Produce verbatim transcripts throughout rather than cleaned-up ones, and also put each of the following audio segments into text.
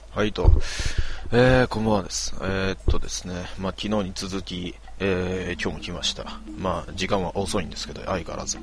はいと、えー、こんばんはです。えー、っとですね、まあ、昨日に続き、えー、今日も来ました。まあ、時間は遅いんですけど、相変わらず。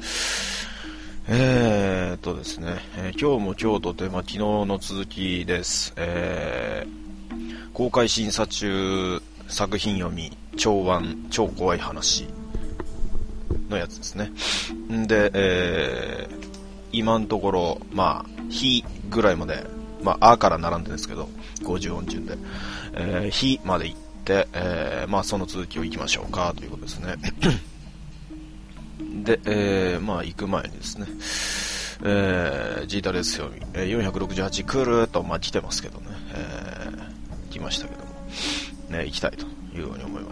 えー、っとですね、えー、今日も今日とて、まあ、昨日の続きです。えー、公開審査中、作品読み、超腕、超怖い話のやつですね。んで、えー、今のところ、まあ、日ぐらいまで、まあ、あから並んでるんですけど、ごじゅう音順で、えー、日まで行って、えー、まあ、その続きを行きましょうか、ということですね。で、えー、まあ、行く前にですね、えー、ジータレス読み、よんひゃくろくじゅうはち来ると、まあ、来てますけどね、えー、来ましたけども、ね、行きたいというように思います。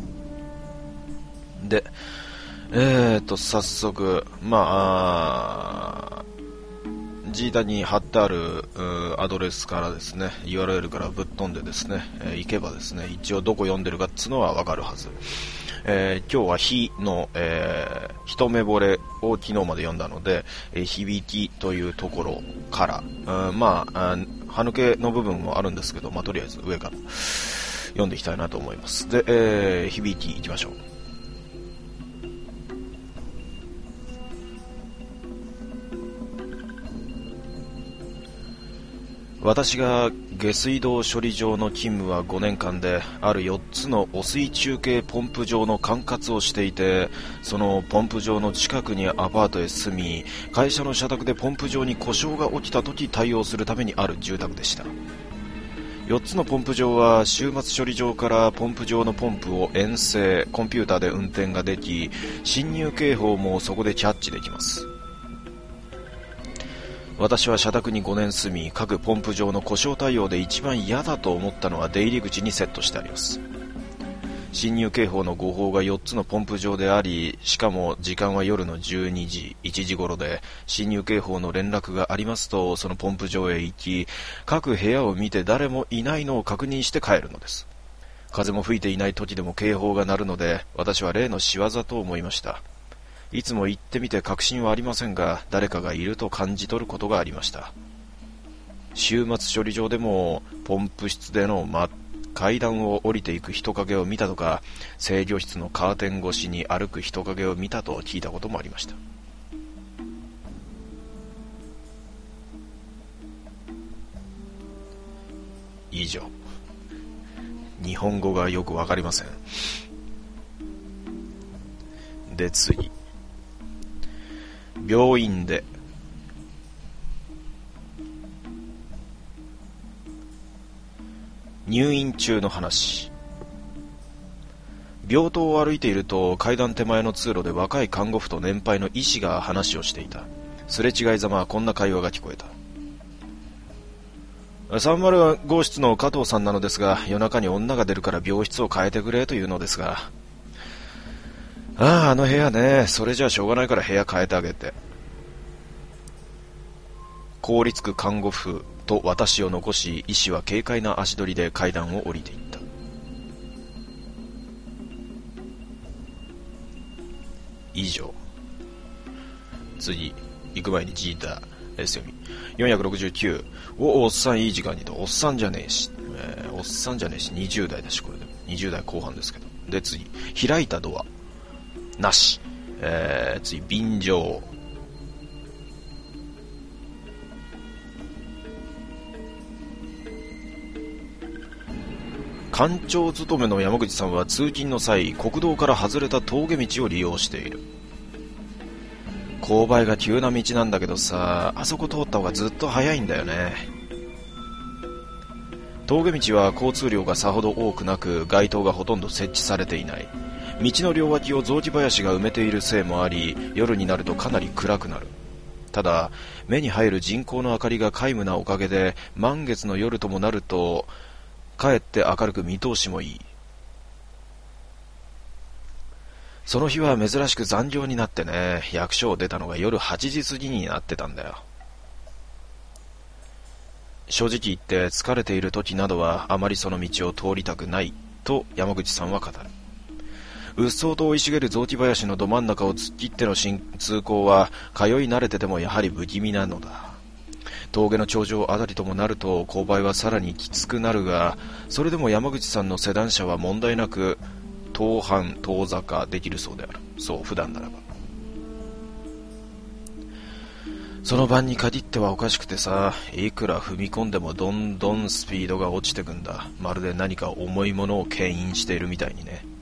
で、えーと、早速、まあ、ジータに貼ってあるアドレスからですね、ユーアールエル からぶっ飛んでですね、えー、行けばですね、一応どこ読んでるかっつうのはわかるはず。えー、今日は日の、えー、一目惚れを昨日まで読んだので、えー、響きというところから、うん、まあ、歯抜けの部分もあるんですけど、まあ、とりあえず上から読んでいきたいなと思います。で、えー、響き行きましょう。私が下水道処理場の勤務はごねんかんで、あるよっつの汚水中継ポンプ場の管轄をしていて、そのポンプ場の近くにアパートへ住み、会社の社宅でポンプ場に故障が起きた時対応するためにある住宅でした。よっつのポンプ場は終末処理場からポンプ場のポンプを遠征、コンピューターで運転ができ、侵入警報もそこでキャッチできます。私は社宅にごねん住み、各ポンプ場の故障対応で一番嫌だと思ったのは出入り口にセットしてあります。侵入警報の誤報がよっつのポンプ場であり、しかも時間は夜のじゅうにじ、いちじ頃で、侵入警報の連絡がありますと、そのポンプ場へ行き、各部屋を見て誰もいないのを確認して帰るのです。風も吹いていない時でも警報が鳴るので、私は例の仕業と思いました。いつも行ってみて確信はありませんが、誰かがいると感じ取ることがありました。終末処理場でもポンプ室での、ま、階段を降りていく人影を見たとか、制御室のカーテン越しに歩く人影を見たと聞いたこともありました。以上。日本語がよくわかりません。で、次。病院で入院中の話。病棟を歩いていると階段手前の通路で若い看護婦と年配の医師が話をしていた。すれ違いざまこんな会話が聞こえた。さんまるご室の加藤さんなのですが、夜中に女が出るから病室を変えてくれというのですが、ああ、あの部屋ね、それじゃあしょうがないから部屋変えてあげて。凍りつく看護婦と私を残し、医師は軽快な足取りで階段を降りていった。以上。次、行く前にジータですよみ。よんひゃくろくじゅうきゅう。お、おっさんいい時間にと。おっさんじゃねえし、えー、おっさんじゃねえし、にじゅう代だし、これで。にじゅう代後半ですけど。で、次、開いたドア。なし。えー、次、便乗。館長勤めの山口さんは通勤の際、国道から外れた峠道を利用している。勾配が急な道なんだけどさ、あそこ通った方がずっと早いんだよね。峠道は交通量がさほど多くなく、街灯がほとんど設置されていない。道の両脇を雑木林が埋めているせいもあり、夜になるとかなり暗くなる。ただ、目に入る人工の明かりが皆無なおかげで、満月の夜ともなると、かえって明るく見通しもいい。その日は珍しく残業になってね、役所を出たのが夜はちじ過ぎになってたんだよ。正直言って疲れている時などはあまりその道を通りたくないと山口さんは語る。うっそうと生い茂る雑木林のど真ん中を突っ切っての通行は通い慣れててもやはり不気味なのだ。 峠の頂上あたりともなると勾配はさらにきつくなるが、それでも山口さんのセダン車は問題なく登坂遠坂できるそうである。そう普段ならば。その晩に限ってはおかしくてさ、いくら踏み込んでもどんどんスピードが落ちてくんだ。まるで何か重いものを牽引しているみたいにね。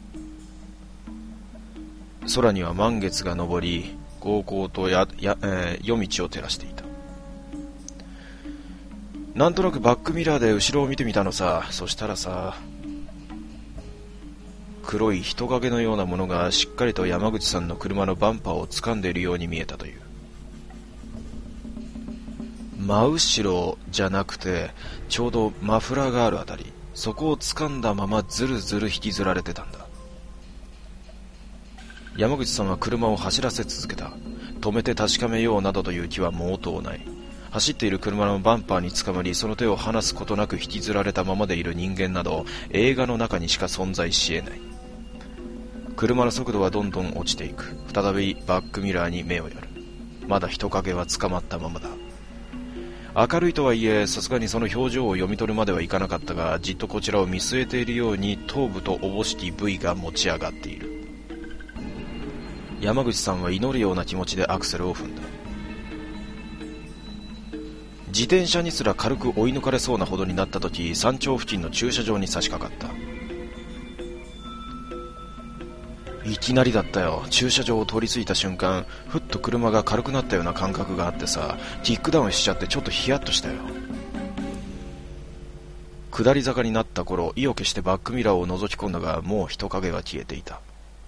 空には満月が昇り、高々とやや、えー、夜道を照らしていた。なんとなくバックミラーで後ろを見てみたのさ。そしたらさ、黒い人影のようなものがしっかりと山口さんの車のバンパーを掴んでいるように見えたという。真後ろじゃなくてちょうどマフラーがあるあたり、そこを掴んだままずるずる引きずられてたんだ。山口さんは車を走らせ続けた。止めて確かめようなどという気は毛頭ない。走っている車のバンパーにつかまり、その手を離すことなく引きずられたままでいる人間など映画の中にしか存在し得ない。車の速度はどんどん落ちていく。再びバックミラーに目をやる。まだ人影は捕まったままだ。明るいとはいえ、さすがにその表情を読み取るまではいかなかったが、じっとこちらを見据えているように頭部とおぼしき部位が持ち上がっている。山口さんは祈るような気持ちでアクセルを踏んだ。自転車にすら軽く追い抜かれそうなほどになった時、山頂付近の駐車場に差し掛かった。いきなりだったよ。駐車場を通り過ぎた瞬間、ふっと車が軽くなったような感覚があってさ、キックダウンしちゃってちょっとヒヤッとしたよ。下り坂になった頃、意を決してバックミラーを覗き込んだが、もう人影は消えていた。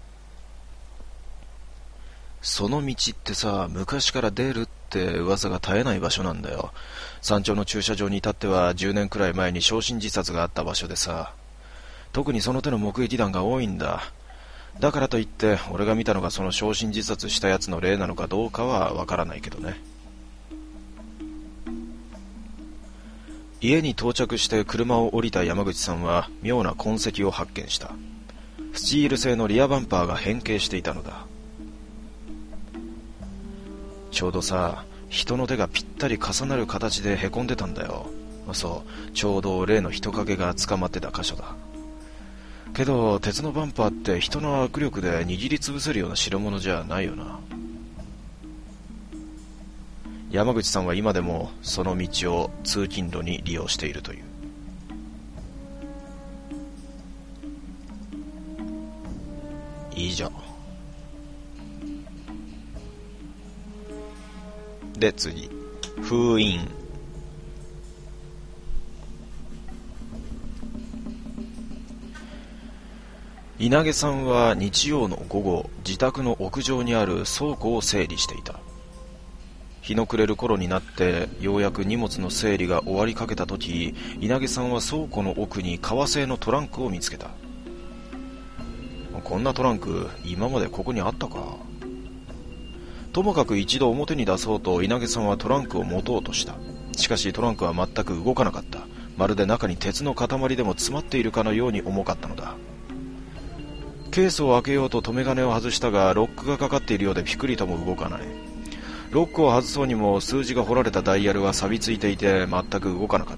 その道ってさ、昔から出るって噂が絶えない場所なんだよ。山頂の駐車場に至ってはじゅうねんくらい前に焼身自殺があった場所でさ、特にその手の目撃談が多いんだ。だからといって俺が見たのがその焼身自殺したやつの例なのかどうかはわからないけどね。家に到着して車を降りた山口さんは妙な痕跡を発見した。スチール製のリアバンパーが変形していたのだ。ちょうどさ、人の手がぴったり重なる形でへこんでたんだよ。そう、ちょうど例の人影が捕まってた箇所だ。けど鉄のバンパーって人の握力で握りつぶせるような代物じゃないよな。山口さんは今でもその道を通勤路に利用しているという。以上で、次、封印。稲毛さんは日曜の午後、自宅の屋上にある倉庫を整理していた。日の暮れる頃になってようやく荷物の整理が終わりかけた時、稲毛さんは倉庫の奥に革製のトランクを見つけた。こんなトランク今までここにあったか。ともかく一度表に出そうと稲毛さんはトランクを持とうとした。しかしトランクは全く動かなかった。まるで中に鉄の塊でも詰まっているかのように重かったのだ。ケースを開けようと留め金を外したが、ロックがかかっているようでピクリとも動かない。ロックを外そうにも数字が彫られたダイヤルは錆びついていて全く動かなかった。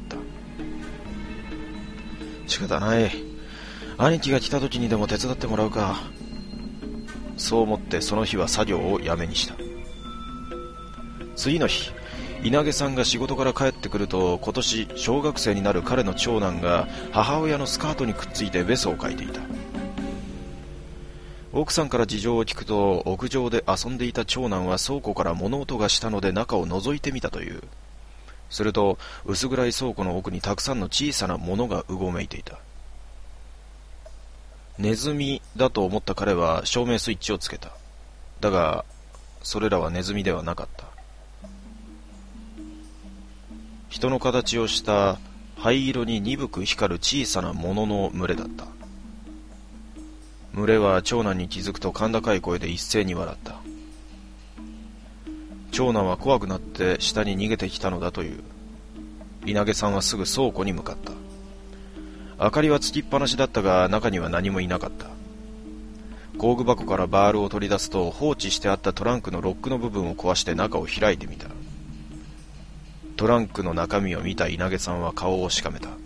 仕方ない。兄貴が来た時にでも手伝ってもらうか。そう思ってその日は作業をやめにした。次の日、稲毛さんが仕事から帰ってくると、今年小学生になる彼の長男が母親のスカートにくっついてベソを描いていた。奥さんから事情を聞くと、屋上で遊んでいた長男は倉庫から物音がしたので中を覗いてみたという。すると薄暗い倉庫の奥にたくさんの小さなものがうごめいていた。ネズミだと思った彼は照明スイッチをつけた。だがそれらはネズミではなかった。人の形をした灰色に鈍く光る小さなものの群れだった。群れは長男に気づくと甲高い声で一斉に笑った。長男は怖くなって下に逃げてきたのだという。稲毛さんはすぐ倉庫に向かった。明かりはつきっぱなしだったが中には何もいなかった。工具箱からバールを取り出すと、放置してあったトランクのロックの部分を壊して中を開いてみた。 トランクの中身を見た稲毛さんは顔をしかめた。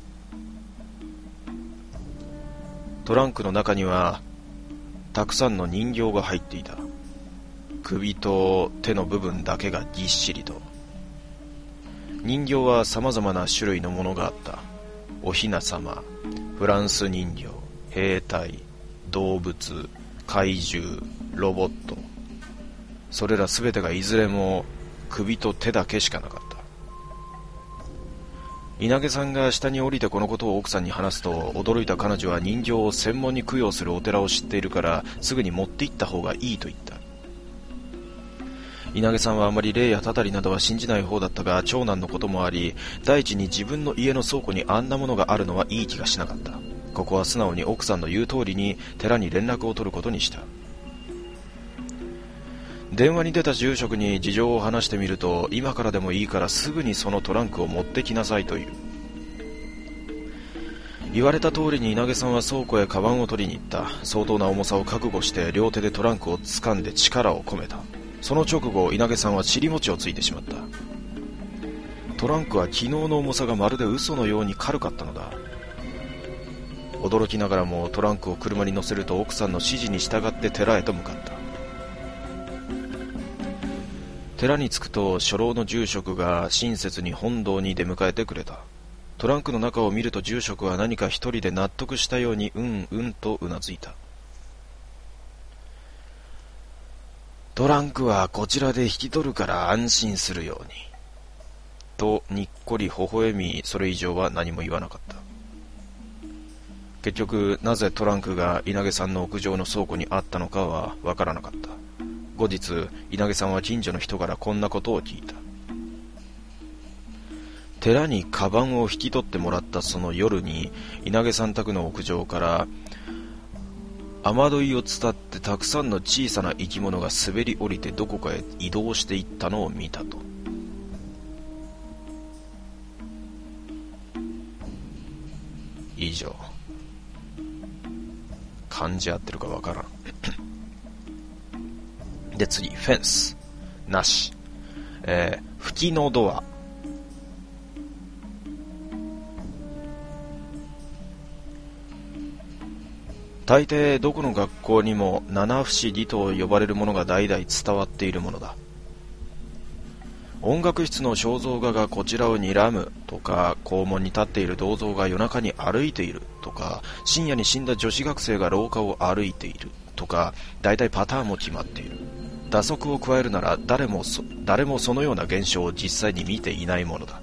トランクの中にはたくさんの人形が入っていた。首と手の部分だけがぎっしりと。人形は様々な種類のものがあった。お雛様、フランス人形、兵隊、動物、怪獣、ロボット。それらすべてがいずれも首と手だけしかなかった。稲毛さんが下に降りてこのことを奥さんに話すと、驚いた彼女は人形を専門に供養するお寺を知っているからすぐに持って行った方がいいと言った。稲毛さんはあまり霊やたたりなどは信じない方だったが、長男のこともあり、第一に自分の家の倉庫にあんなものがあるのはいい気がしなかった。ここは素直に奥さんの言う通りに寺に連絡を取ることにした。電話に出た住職に事情を話してみると、今からでもいいからすぐにそのトランクを持ってきなさいという。言われた通りに稲毛さんは倉庫へカバンを取りに行った。相当な重さを覚悟して両手でトランクを掴んで力を込めた。その直後、稲毛さんは尻餅をついてしまった。トランクは昨日の重さがまるで嘘のように軽かったのだ。驚きながらもトランクを車に乗せると、奥さんの指示に従って寺へと向かった。寺に着くと初老の住職が親切に本堂に出迎えてくれた。トランクの中を見ると住職は何か一人で納得したようにうんうんとうなずいた。トランクはこちらで引き取るから安心するように。とにっこり微笑み、それ以上は何も言わなかった。結局なぜトランクが稲毛さんの屋上の倉庫にあったのかはわからなかった。後日、稲毛さんは近所の人からこんなことを聞いた。寺にカバンを引き取ってもらったその夜に、稲毛さん宅の屋上から雨どいを伝ってたくさんの小さな生き物が滑り降りてどこかへ移動していったのを見たと。以上。漢字合ってるかわからん。で次、フェンスなし、えー、吹きのドア。大抵どこの学校にも七不思議と呼ばれるものが代々伝わっているものだ。音楽室の肖像画がこちらを睨むとか、校門に立っている銅像が夜中に歩いているとか、深夜に死んだ女子学生が廊下を歩いているとか、大体パターンも決まっている。打足を加えるなら誰もそ、誰もそのような現象を実際に見ていないものだ。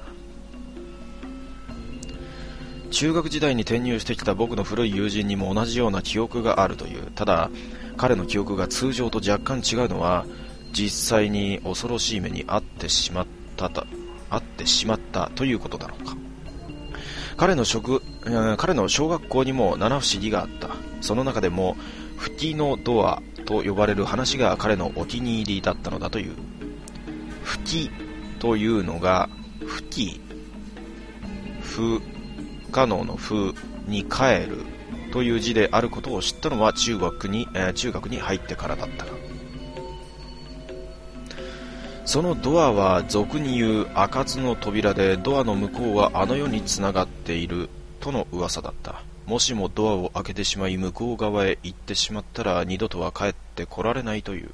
中学時代に転入してきた僕の古い友人にも同じような記憶があるという。ただ彼の記憶が通常と若干違うのは、実際に恐ろしい目に遭ってしまったた遭ってしまったということだろうか。彼の職、えー、彼の小学校にも七不思議があった。その中でも吹きのドアと呼ばれる話が彼のお気に入りだったのだという。吹きというのが吹き、不可能の不に帰るという字であることを知ったのは中学に、えー、中学に入ってからだったが、そのドアは俗に言う開かずの扉で、ドアの向こうはあの世につながっているとの噂だった。もしもドアを開けてしまい向こう側へ行ってしまったら二度とは帰ってこられないという。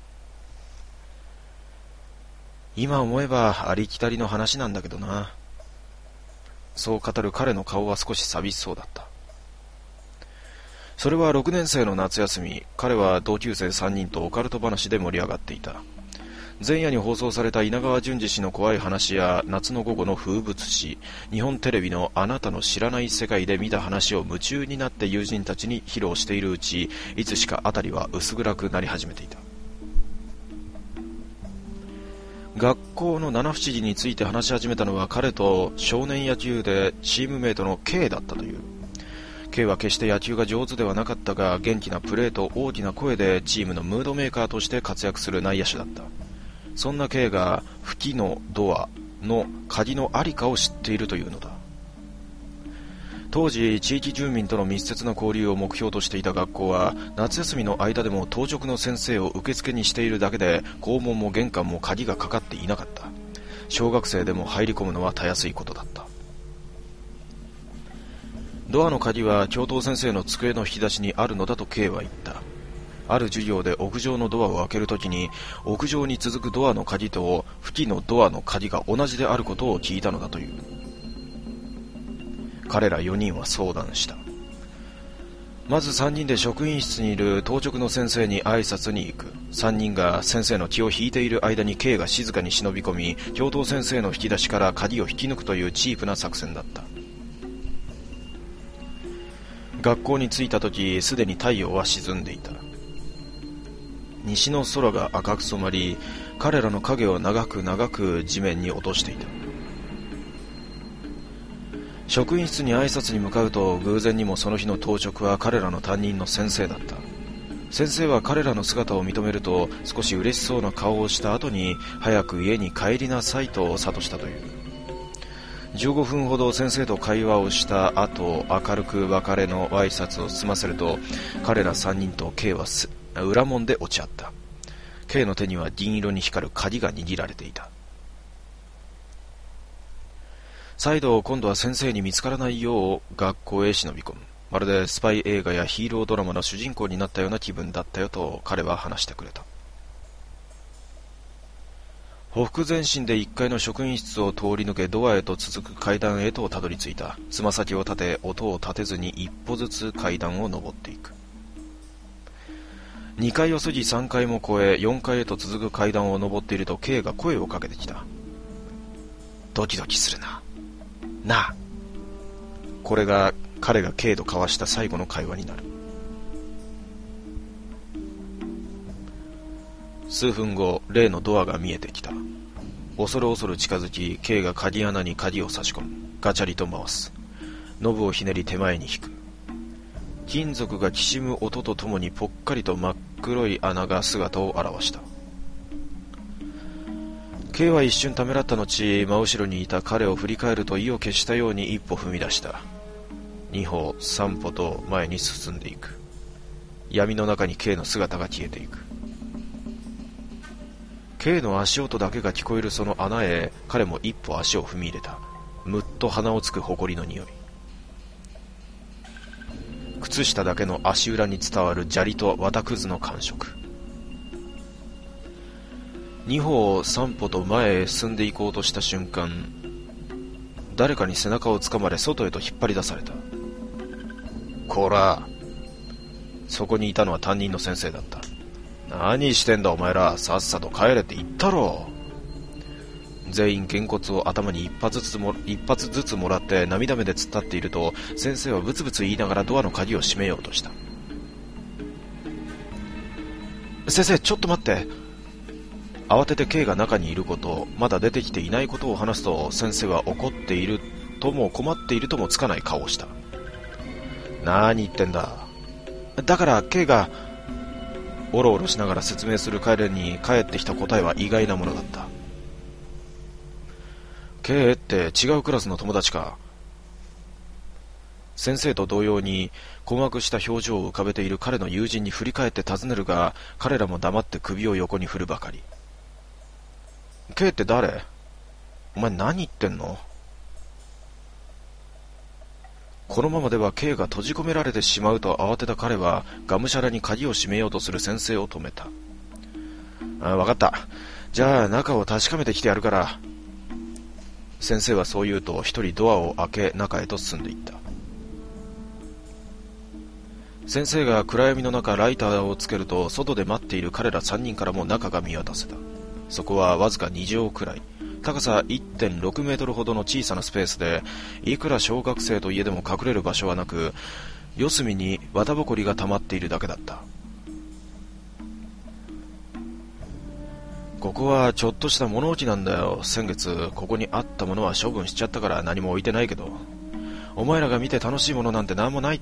今思えばありきたりの話なんだけどな。そう語る彼の顔は少し寂しそうだった。それはろくねん生の夏休み、彼は同級生さんにんとオカルト話で盛り上がっていた。前夜に放送された稲川淳二氏の怖い話や夏の午後の風物詩、日本テレビのあなたの知らない世界で見た話を夢中になって友人たちに披露しているうち、いつしかあたりは薄暗くなり始めていた。学校の七不思議について話し始めたのは彼と少年野球でチームメイトの K だったという。K は決して野球が上手ではなかったが、元気なプレーと大きな声でチームのムードメーカーとして活躍する内野手だった。そんな K が吹きのドアの鍵のありかを知っているというのだ。当時地域住民との密接な交流を目標としていた学校は、夏休みの間でも当直の先生を受付にしているだけで、校門も玄関も鍵がかかっていなかった。 小学生でも入り込むのはたやすいことだった。ドアの鍵は教頭先生の机の引き出しにあるのだと K は言った。ある授業で屋上のドアを開けるときに、屋上に続くドアの鍵と付近のドアの鍵が同じであることを聞いたのだという。彼らよにんは相談した。まずさんにんで職員室にいる当直の先生に挨拶に行く。さんにんが先生の気を引いている間に K が静かに忍び込み、教頭先生の引き出しから鍵を引き抜くというチープな作戦だった。学校に着いた時、すでに太陽は沈んでいた。西の空が赤く染まり、彼らの影を長く長く地面に落としていた。職員室に挨拶に向かうと、偶然にもその日の当直は彼らの担任の先生だった。先生は彼らの姿を認めると、少し嬉しそうな顔をした後に、早く家に帰りなさいと諭したという。じゅうごふんほど先生と会話をした後、明るく別れの挨拶を済ませると、彼らさんにんと K は裏門で落ち合った。 K の手には銀色に光る鍵が握られていた。再度今度は先生に見つからないよう学校へ忍び込む。まるでスパイ映画やヒーロードラマの主人公になったような気分だったよと彼は話してくれた。ほふ前進でいっかいの職員室を通り抜け、ドアへと続く階段へとたどり着いた。つま先を立て、音を立てずに一歩ずつ階段を登っていく。にかいを過ぎさんかいも越え、よんかいへと続く階段を登っていると K が声をかけてきた。ドキドキするな。なあ。これが彼が K と交わした最後の会話になる。数分後、例のドアが見えてきた。恐る恐る近づき、K が鍵穴に鍵を差し込む。ガチャリと回す。ノブをひねり手前に引く。金属がきしむ音とともにぽっかりと真っ黒い穴が姿を現した。K は一瞬ためらった後、真後ろにいた彼を振り返ると意を決したように一歩踏み出した。二歩、三歩と前に進んでいく。闇の中に K の姿が消えていく。K の足音だけが聞こえるその穴へ、彼も一歩足を踏み入れた。むっと鼻をつく埃の匂い。靴下だけの足裏に伝わる砂利と綿くずの感触。二歩三歩と前へ進んでいこうとした瞬間、誰かに背中をつかまれ外へと引っ張り出された。こら。そこにいたのは担任の先生だった。何してんだお前ら、さっさと帰れって言ったろ。全員げんこつを頭に一発ずつも一発ずつもらって涙目で突っ立っていると、先生はブツブツ言いながらドアの鍵を閉めようとした。先生、ちょっと待って。慌てて K が中にいること、まだ出てきていないことを話すと、先生は怒っているとも困っているともつかない顔をした。何言ってんだ。だから K がおろおろしながら説明する彼に返ってきた答えは意外なものだった。K って違うクラスの友達か。先生と同様に困惑した表情を浮かべている彼の友人に振り返って尋ねるが、彼らも黙って首を横に振るばかり。K って誰？お前何言ってんの？このままでは K が閉じ込められてしまうと慌てた彼は、がむしゃらに鍵を閉めようとする先生を止めた。ああ、わかった。じゃあ中を確かめてきてやるから。先生はそう言うと一人ドアを開け中へと進んでいった。先生が暗闇の中ライターをつけると、外で待っている彼ら三人からも中が見渡せた。そこはわずかに畳くらい、高さ いってんろくメートルほどの小さなスペースで、いくら小学生といえども隠れる場所はなく、四隅に綿ぼこりが溜まっているだけだった。ここはちょっとした物置なんだよ。先月ここにあったものは処分しちゃったから何も置いてないけど、お前らが見て楽しいものなんて何もないって。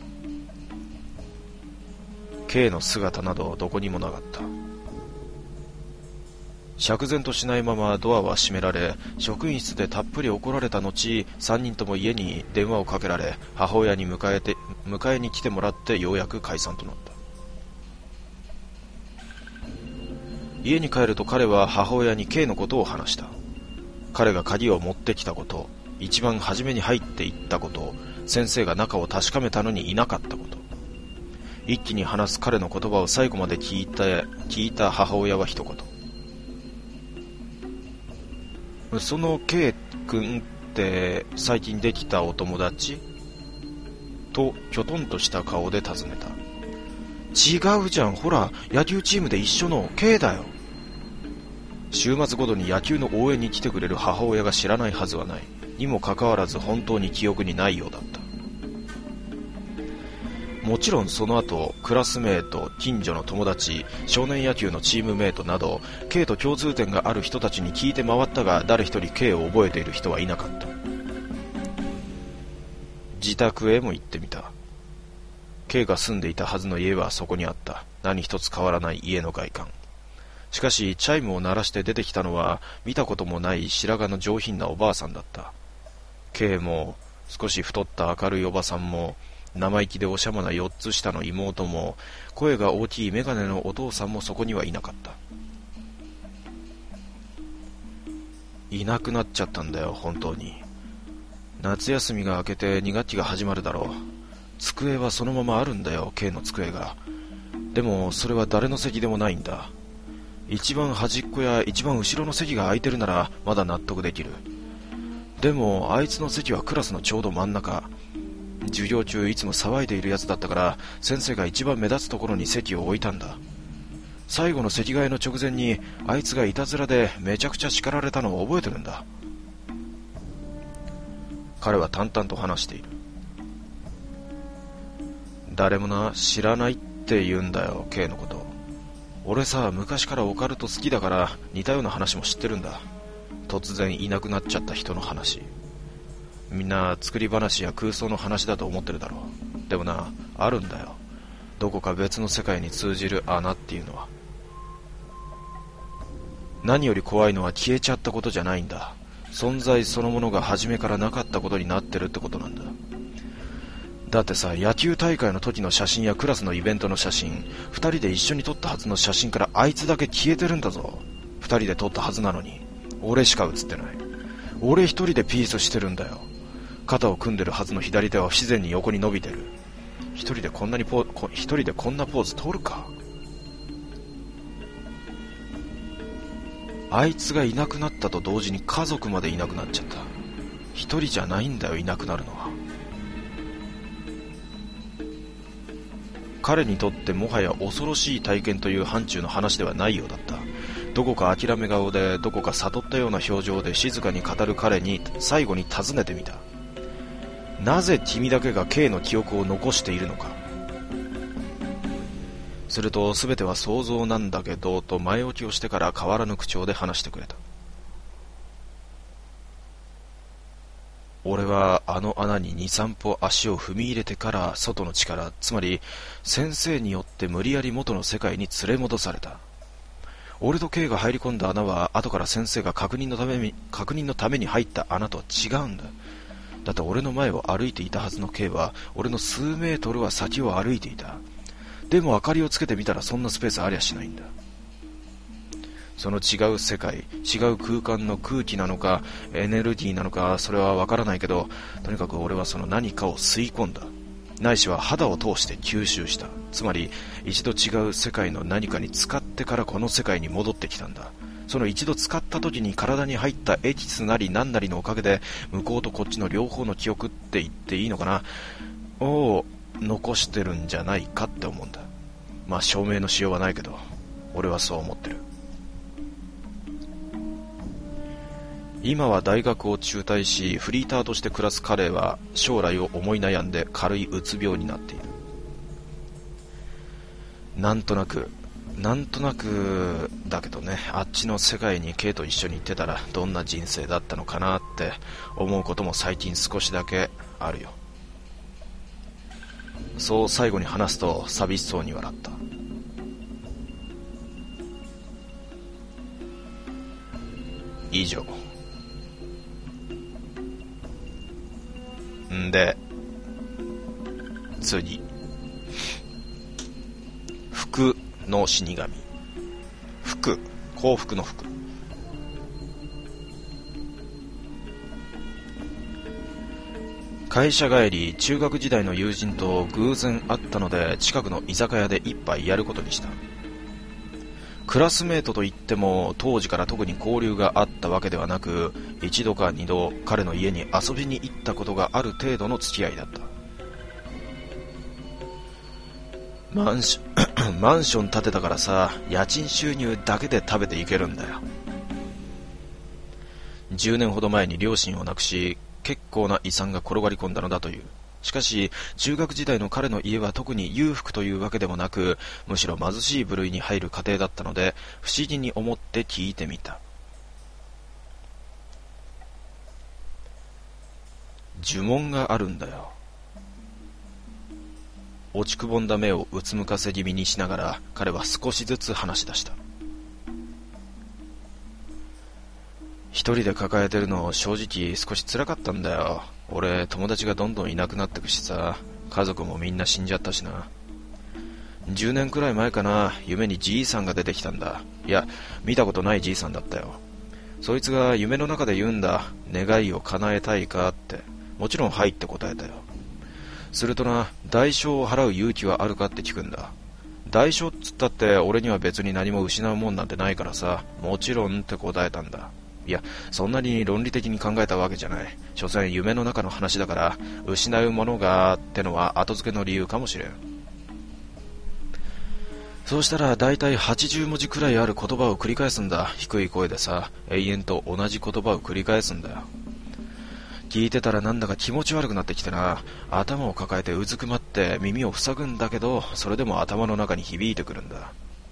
K の姿などどこにもなかった。釈然としないままドアは閉められ、職員室でたっぷり怒られた後、三人とも家に電話をかけられ、母親に迎えて迎えに来てもらってようやく解散となった。家に帰ると彼は母親に K のことを話した。 彼が鍵を持ってきたこと、一番初めに入っていったこと、先生が中を確かめたのにいなかったこと。一気に話す彼の言葉を最後まで聞いた、聞いた母親は一言。その K 君って最近できたお友達？ときょとんとした顔で尋ねた。違うじゃん、ほら野球チームで一緒の K だよ。週末ごとに野球の応援に来てくれる母親が知らないはずはない。にもかかわらず本当に記憶にないようだった。もちろんその後、クラスメート、近所の友達、少年野球のチームメートなど K と共通点がある人たちに聞いて回ったが、誰一人 K を覚えている人はいなかった。自宅へも行ってみた。 K が住んでいたはずの家はそこにあった。何一つ変わらない家の外観。しかしチャイムを鳴らして出てきたのは見たこともない白髪の上品なおばあさんだった。 K も少し太った明るいおばさんも、生意気でおしゃまな四つ下の妹も、声が大きいメガネのお父さんもそこにはいなかった。いなくなっちゃったんだよ、本当に。夏休みが明けてに学期が始まるだろう。机はそのままあるんだよ、 K の机が。でもそれは誰の席でもないんだ。一番端っこや一番後ろの席が空いてるならまだ納得できる。でもあいつの席はクラスのちょうど真ん中。授業中いつも騒いでいるやつだったから、先生が一番目立つところに席を置いたんだ。最後の席替えの直前にあいつがいたずらでめちゃくちゃ叱られたのを覚えてるんだ。彼は淡々と話している。誰もな、知らないって言うんだよ、 K のこと。俺さ、昔からオカルト好きだから似たような話も知ってるんだ。突然いなくなっちゃった人の話。みんな作り話や空想の話だと思ってるだろう。でもな、あるんだよ、どこか別の世界に通じる穴っていうのは。何より怖いのは消えちゃったことじゃないんだ。存在そのものが初めからなかったことになってるってことなんだ。だってさ、野球大会の時の写真やクラスのイベントの写真、二人で一緒に撮ったはずの写真からあいつだけ消えてるんだぞ。二人で撮ったはずなのに俺しか写ってない。俺一人でピースしてるんだよ。肩を組んでるはずの左手は不自然に横に伸びてる。一人でこんなにポー一人でこんなポーズ取るか。あいつがいなくなったと同時に家族までいなくなっちゃった。一人じゃないんだよ、いなくなるのは。彼にとってもはや恐ろしい体験という範疇の話ではないようだった。どこか諦め顔で、どこか悟ったような表情で静かに語る彼に最後に尋ねてみた。なぜ君だけが K の記憶を残しているのか。すると、全ては想像なんだけどと前置きをしてから変わらぬ口調で話してくれた。俺はあの穴にに、さん歩足を踏み入れてから外の力、つまり先生によって無理やり元の世界に連れ戻された。俺と K が入り込んだ穴は後から先生が確認のために、確認のために入った穴とは違うんだ。だって俺の前を歩いていたはずの K は俺の数メートルは先を歩いていた。でも明かりをつけてみたらそんなスペースありゃしないんだ。その違う世界、違う空間の空気なのかエネルギーなのか、それはわからないけど、とにかく俺はその何かを吸い込んだ。ないしは肌を通して吸収した。つまり一度違う世界の何かに使ってからこの世界に戻ってきたんだ。その一度使った時に体に入ったエキスなり何なりのおかげで、向こうとこっちの両方の記憶って言っていいのかなを残してるんじゃないかって思うんだ。まあ証明のしようはないけど、俺はそう思ってる。今は大学を中退しフリーターとして暮らす彼は将来を思い悩んで軽いうつ病になっている。なんとなくなんとなくだけどね、あっちの世界に K と一緒に行ってたらどんな人生だったのかなって思うことも最近少しだけあるよ。そう最後に話すと寂しそうに笑った。以上。んで次、服の死神。服、幸福の服。 会社帰り、中学時代の友人と偶然会ったので近くの居酒屋で一杯やることにした。クラスメートといっても当時から特に交流があったわけではなく、一度か二度彼の家に遊びに行ったことがある程度の付き合いだった。マンションマンション建てたからさ、家賃収入だけで食べていけるんだよ。じゅうねんほど前に両親を亡くし、結構な遺産が転がり込んだのだという。しかし中学時代の彼の家は特に裕福というわけでもなく、むしろ貧しい部類に入る家庭だったので、不思議に思って聞いてみた。呪文があるんだよ。落ちくぼんだ目をうつむかせ気味にしながら彼は少しずつ話し出した。一人で抱えてるの正直少し辛かったんだよ。俺、友達がどんどんいなくなってくしさ、家族もみんな死んじゃったしな。じゅうねんくらい前かな、夢にじいさんが出てきたんだ。いや、見たことないじいさんだったよ。そいつが夢の中で言うんだ。願いを叶えたいかって。もちろんはいって答えたよ。するとな、代償を払う勇気はあるかって聞くんだ。代償っつったって俺には別に何も失うもんなんてないからさ、もちろんって答えたんだ。いや、そんなに論理的に考えたわけじゃない。所詮夢の中の話だから、失うものがってのは後付けの理由かもしれん。そうしたらだいたいはちじゅうもじくらいある言葉を繰り返すんだ。低い声でさ、永遠と同じ言葉を繰り返すんだよ。聞いてたらなんだか気持ち悪くなってきてな、頭を抱えてうずくまって耳を塞ぐんだけど、それでも頭の中に響いてくるんだ。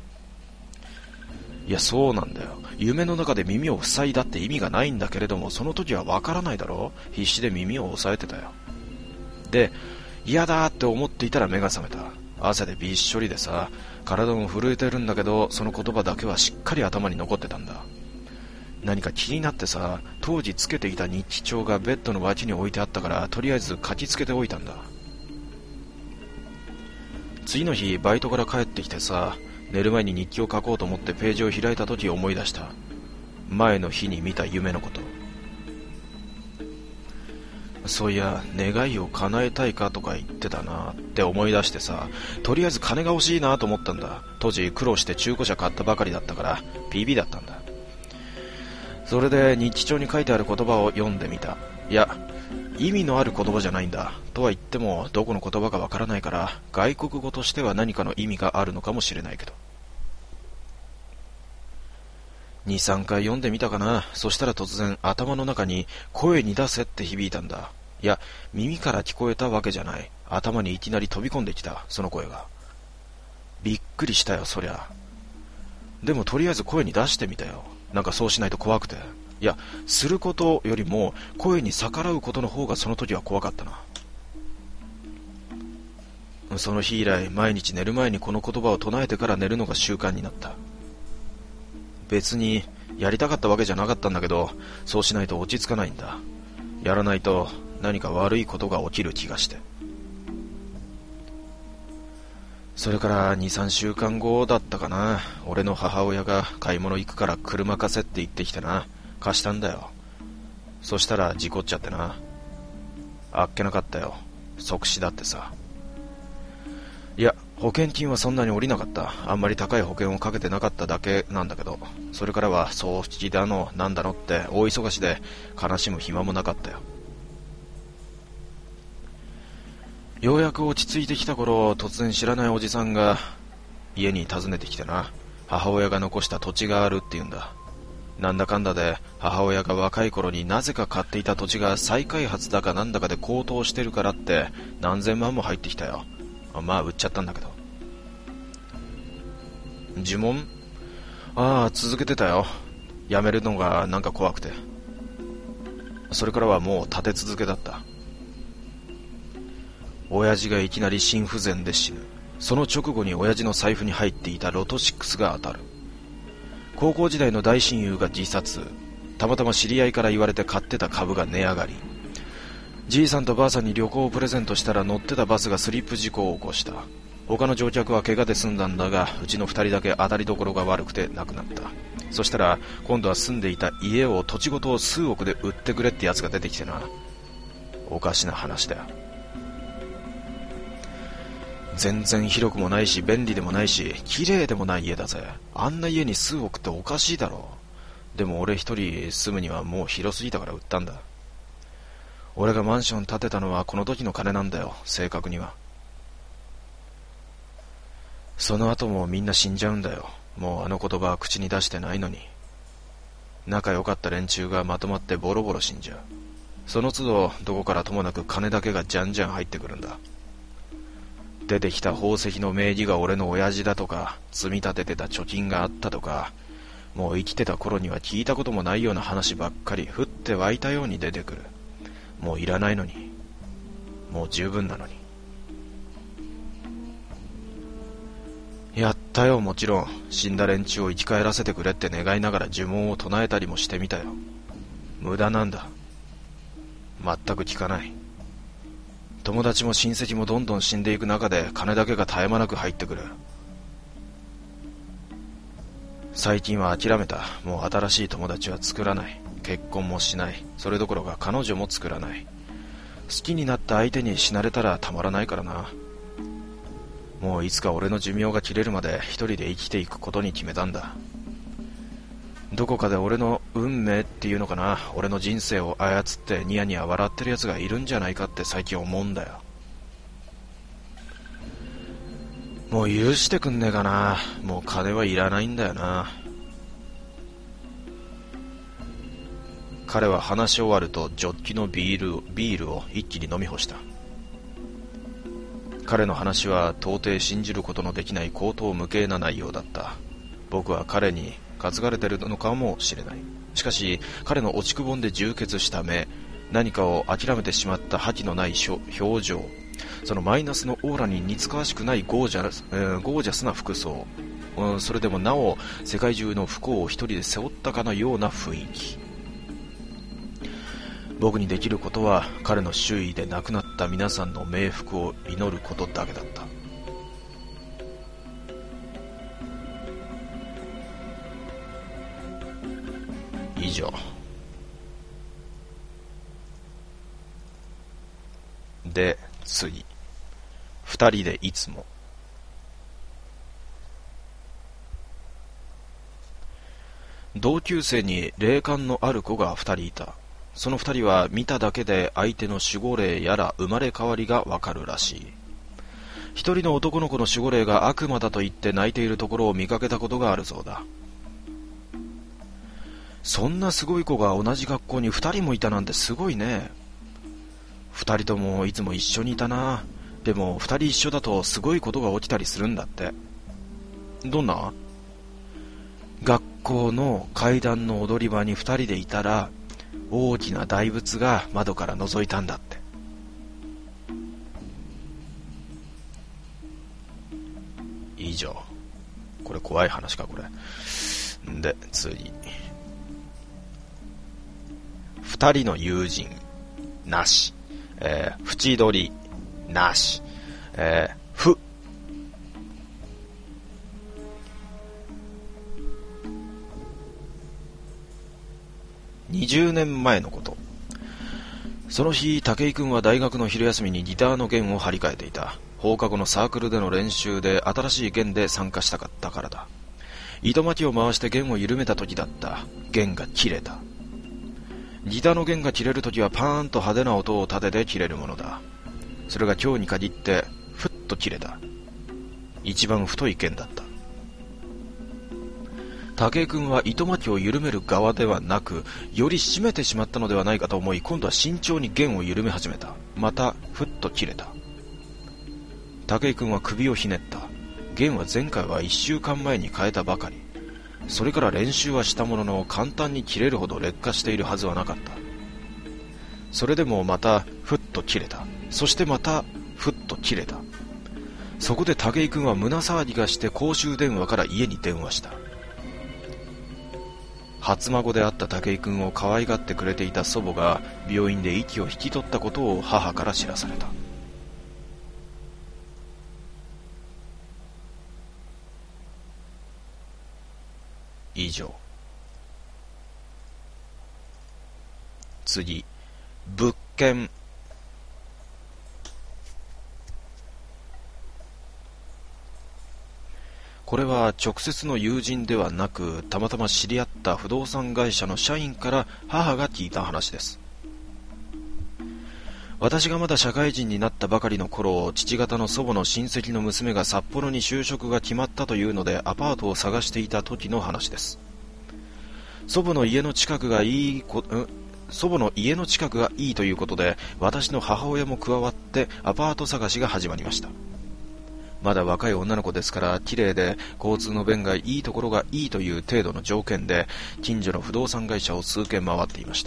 いや、そうなんだよ。夢の中で耳を塞いだって意味がないんだけれども、その時はわからないだろ。必死で耳を押さえてたよ。で、嫌だって思っていたら目が覚めた。汗でびっしょりでさ、体も震えてるんだけど、その言葉だけはしっかり頭に残ってたんだ。何か気になってさ、当時つけていた日記帳がベッドの脇に置いてあったから、とりあえず書きつけておいたんだ。次の日バイトから帰ってきてさ、寝る前に日記を書こうと思ってページを開いた時思い出した。前の日に見た夢のこと。そういや、願いを叶えたいかとか言ってたなって思い出してさ、とりあえず金が欲しいなと思ったんだ。当時苦労して中古車買ったばかりだったから ピービー だったんだ。それで日記帳に書いてある言葉を読んでみた。いや、意味のある言葉じゃないんだ。とは言ってもどこの言葉かわからないから、外国語としては何かの意味があるのかもしれないけど。に、さんかい読んでみたかな。そしたら突然頭の中に声に出せって響いたんだ。いや、耳から聞こえたわけじゃない。頭にいきなり飛び込んできた、その声が。びっくりしたよ、そりゃ。でもとりあえず声に出してみたよ。なんかそうしないと怖くて。いや、することよりも声に逆らうことの方がその時は怖かったな。その日以来、毎日寝る前にこの言葉を唱えてから寝るのが習慣になった。別にやりたかったわけじゃなかったんだけど、そうしないと落ち着かないんだ。やらないと何か悪いことが起きる気がして。それからに、さんしゅうかんごだったかな。俺の母親が買い物行くから車貸せって言ってきてな。貸したんだよ。そしたら事故っちゃってな。あっけなかったよ。即死だってさ。いや、保険金はそんなに下りなかった。あんまり高い保険をかけてなかっただけなんだけど、それからは葬式だのなんだのって大忙しで悲しむ暇もなかったよ。ようやく落ち着いてきた頃、突然知らないおじさんが家に訪ねてきてな。母親が残した土地があるって言うんだ。なんだかんだで母親が若い頃になぜか買っていた土地が再開発だかなんだかで高騰してるからって何千万も入ってきたよ。まあ売っちゃったんだけど。呪文？ああ、続けてたよ。やめるのがなんか怖くて。それからはもう立て続けだった。親父がいきなり心不全で死ぬ。その直後に親父の財布に入っていたロトシックスが当たる。高校時代の大親友が自殺。たまたま知り合いから言われて買ってた株が値上がり。じいさんとばあさんに旅行をプレゼントしたら乗ってたバスがスリップ事故を起こした。他の乗客は怪我で済んだんだが、うちの二人だけ当たりどころが悪くて亡くなった。そしたら今度は住んでいた家を土地ごと数億で売ってくれってやつが出てきてな。 おかしな話だよ。全然広くもないし便利でもないし綺麗でもない家だぜ。あんな家に数億っておかしいだろう。でも俺一人住むにはもう広すぎたから売ったんだ。俺がマンション建てたのはこの時の金なんだよ、正確には。その後もみんな死んじゃうんだよ。もうあの言葉は口に出してないのに。仲良かった連中がまとまってボロボロ死んじゃう。その都度どこからともなく金だけがじゃんじゃん入ってくるんだ。出てきた宝石の名義が俺の親父だとか、積み立ててた貯金があったとか、もう生きてた頃には聞いたこともないような話ばっかり降って湧いたように出てくる。もういらないのに、もう十分なのに。やったよ、もちろん。死んだ連中を生き返らせてくれって願いながら呪文を唱えたりもしてみたよ。無駄なんだ。全く効かない。友達も親戚もどんどん死んでいく中で金だけが絶え間なく入ってくる。最近は諦めた。もう新しい友達は作らない。結婚もしない。それどころか彼女も作らない。好きになった相手に死なれたらたまらないからな。もういつか俺の寿命が切れるまで一人で生きていくことに決めたんだ。どこかで俺の運命っていうのかな、俺の人生を操ってニヤニヤ笑ってる奴がいるんじゃないかって最近思うんだよ。もう許してくんねえかな。もう金はいらないんだよな。彼は話し終わるとジョッキのビール、ビールを一気に飲み干した。彼の話は到底信じることのできない荒唐無稽な内容だった。僕は彼に担がれてるのかもしれない。しかし彼の落ちくぼんで充血した目、何かを諦めてしまった覇気のない表情、そのマイナスのオーラに似つかわしくないゴージャス、えー、ゴージャスな服装、うん、それでもなお世界中の不幸を一人で背負ったかのような雰囲気。僕にできることは彼の周囲で亡くなった皆さんの冥福を祈ることだけだった。以上。で、次。二人でいつも。同級生に霊感のある子が二人いた。その二人は見ただけで相手の守護霊やら生まれ変わりがわかるらしい。一人の男の子の守護霊が悪魔だと言って泣いているところを見かけたことがあるそうだ。そんなすごい子が同じ学校に二人もいたなんてすごいね。二人ともいつも一緒にいたな。でも二人一緒だとすごいことが起きたりするんだって。どんな？学校の階段の踊り場に二人でいたら大きな大仏が窓から覗いたんだって。以上。これ怖い話かこれ。んで次。二人の友人なし、えー、縁取りなし、えー、ふにじゅうねんまえのこと。その日、武井くんは大学の昼休みにギターの弦を張り替えていた。放課後のサークルでの練習で新しい弦で参加したかったからだ。糸巻きを回して弦を緩めた時だった。弦が切れた。ギターの弦が切れるときはパーンと派手な音を立てて切れるものだ。それが今日に限ってふっと切れた。一番太い弦だった。武井君は糸巻きを緩める側ではなく、より締めてしまったのではないかと思い、今度は慎重に弦を緩め始めた。またふっと切れた。武井君は首をひねった。弦は前回はいっしゅうかんまえに変えたばかり。それから練習はしたものの簡単に切れるほど劣化しているはずはなかった。それでもまたふっと切れた。そしてまたふっと切れた。そこで武井君は胸騒ぎがして公衆電話から家に電話した。初孫であった武井君を可愛がってくれていた祖母が病院で息を引き取ったことを母から知らされた。以上。次。物件これは直接の友人ではなく、たまたま知り合った不動産会社の社員から母が聞いた話です。私がまだ社会人になったばかりの頃、父方の祖母の親戚の娘が札幌に就職が決まったというのでアパートを探していた時の話です。祖母の家の近くがいいこ、ん祖母の家の近くがいいということで、私の母親も加わってアパート探しが始まりました。まだ若い女の子ですから綺麗で交通の便がいいところがいいという程度の条件で、近所の不動産会社を数軒回っていました。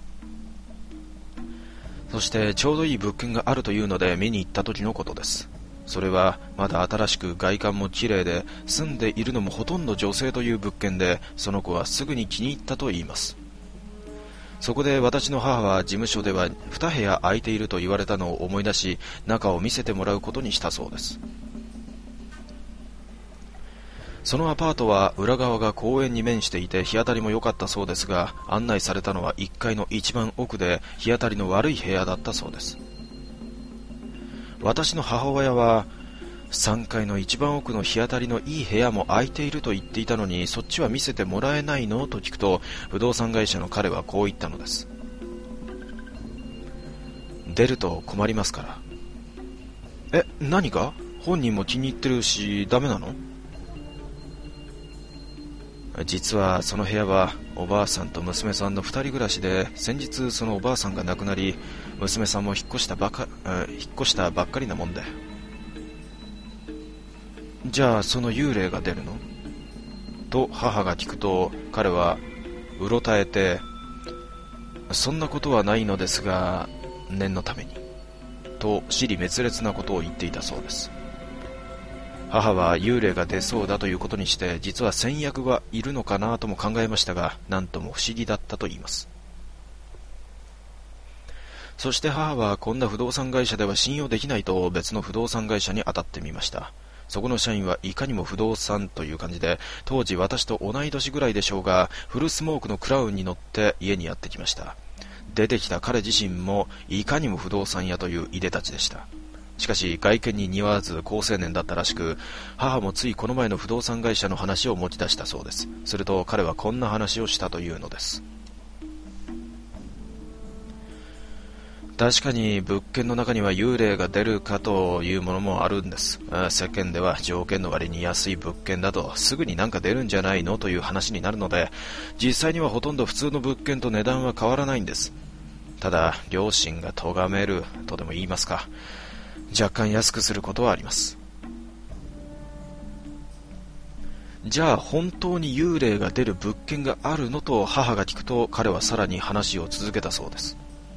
そしてちょうどいい物件があるというので見に行った時のことです。それはまだ新しく外観も綺麗で、住んでいるのもほとんど女性という物件で、その子はすぐに気に入ったと言います。そこで私の母は事務所ではに部屋空いていると言われたのを思い出し、中を見せてもらうことにしたそうです。そのアパートは裏側が公園に面していて日当たりも良かったそうですが、案内されたのはいっかいの一番奥で日当たりの悪い部屋だったそうです。私の母親はさんがいの一番奥の日当たりのいい部屋も空いていると言っていたのに、そっちは見せてもらえないのと聞くと、不動産会社の彼はこう言ったのです。出ると困りますから。え、何か？本人も気に入ってるしダメなの？実はその部屋はおばあさんと娘さんの二人暮らしで、先日そのおばあさんが亡くなり、娘さんも引っ越したばか、引っ越したばっかりなもんで。じゃあその幽霊が出るの？と母が聞くと、彼はうろたえて、そんなことはないのですが念のためにと支離滅裂なことを言っていたそうです。母は幽霊が出そうだということにして、実は先約がいるのかなとも考えましたが、なんとも不思議だったと言います。そして母はこんな不動産会社では信用できないと別の不動産会社に当たってみました。そこの社員はいかにも不動産という感じで、当時私と同い年ぐらいでしょうが、フルスモークのクラウンに乗って家にやってきました。出てきた彼自身もいかにも不動産屋といういでたちでした。しかし外見に似合わず好青年だったらしく、母もついこの前の不動産会社の話を持ち出したそうです。すると彼はこんな話をしたというのです。確かに物件の中には幽霊が出るかというものもあるんです。世間では条件の割に安い物件だとすぐになんか出るんじゃないのという話になるので、実際にはほとんど普通の物件と値段は変わらないんです。ただ両親が咎めるとでも言いますか、若干安くすることはあります。じゃあ本当に幽霊が出る物件があるのと母が聞くと、彼はさらに話を続けたそうです。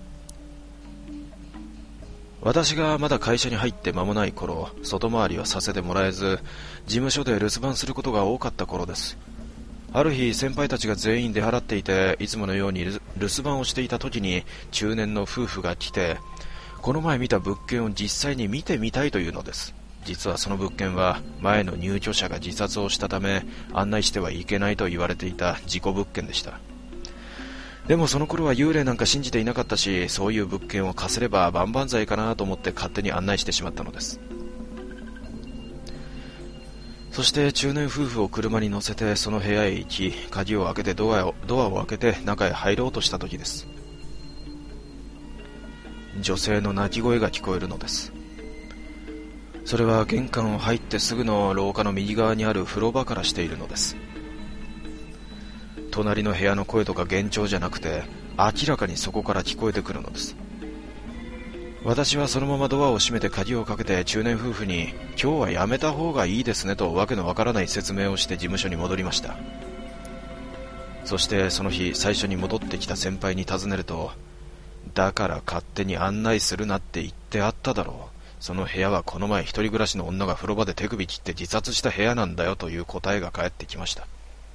私がまだ会社に入って間もない頃、外回りはさせてもらえず、事務所で留守番することが多かった頃です。ある日先輩たちが全員出払っていて、いつものように留守番をしていた時に中年の夫婦が来て、この前見た物件を実際に見てみたいというのです。実はその物件は前の入居者が自殺をしたため案内してはいけないと言われていた事故物件でした。でもその頃は幽霊なんか信じていなかったし、そういう物件を貸せれば万々歳かなと思って勝手に案内してしまったのです。そして中年夫婦を車に乗せてその部屋へ行き、鍵を開けてドアを、ドアを開けて中へ入ろうとした時です。女性の泣き声が聞こえるのです。それは玄関を入ってすぐの廊下の右側にある風呂場からしているのです。隣の部屋の声とか幻聴じゃなくて、明らかにそこから聞こえてくるのです。私はそのままドアを閉めて鍵をかけて中年夫婦に、今日はやめた方がいいですねとわけのわからない説明をして事務所に戻りました。そしてその日最初に戻ってきた先輩に尋ねると、だから勝手に案内するなって言ってあっただろう、その部屋はこの前一人暮らしの女が風呂場で手首切って自殺した部屋なんだよという答えが返ってきました。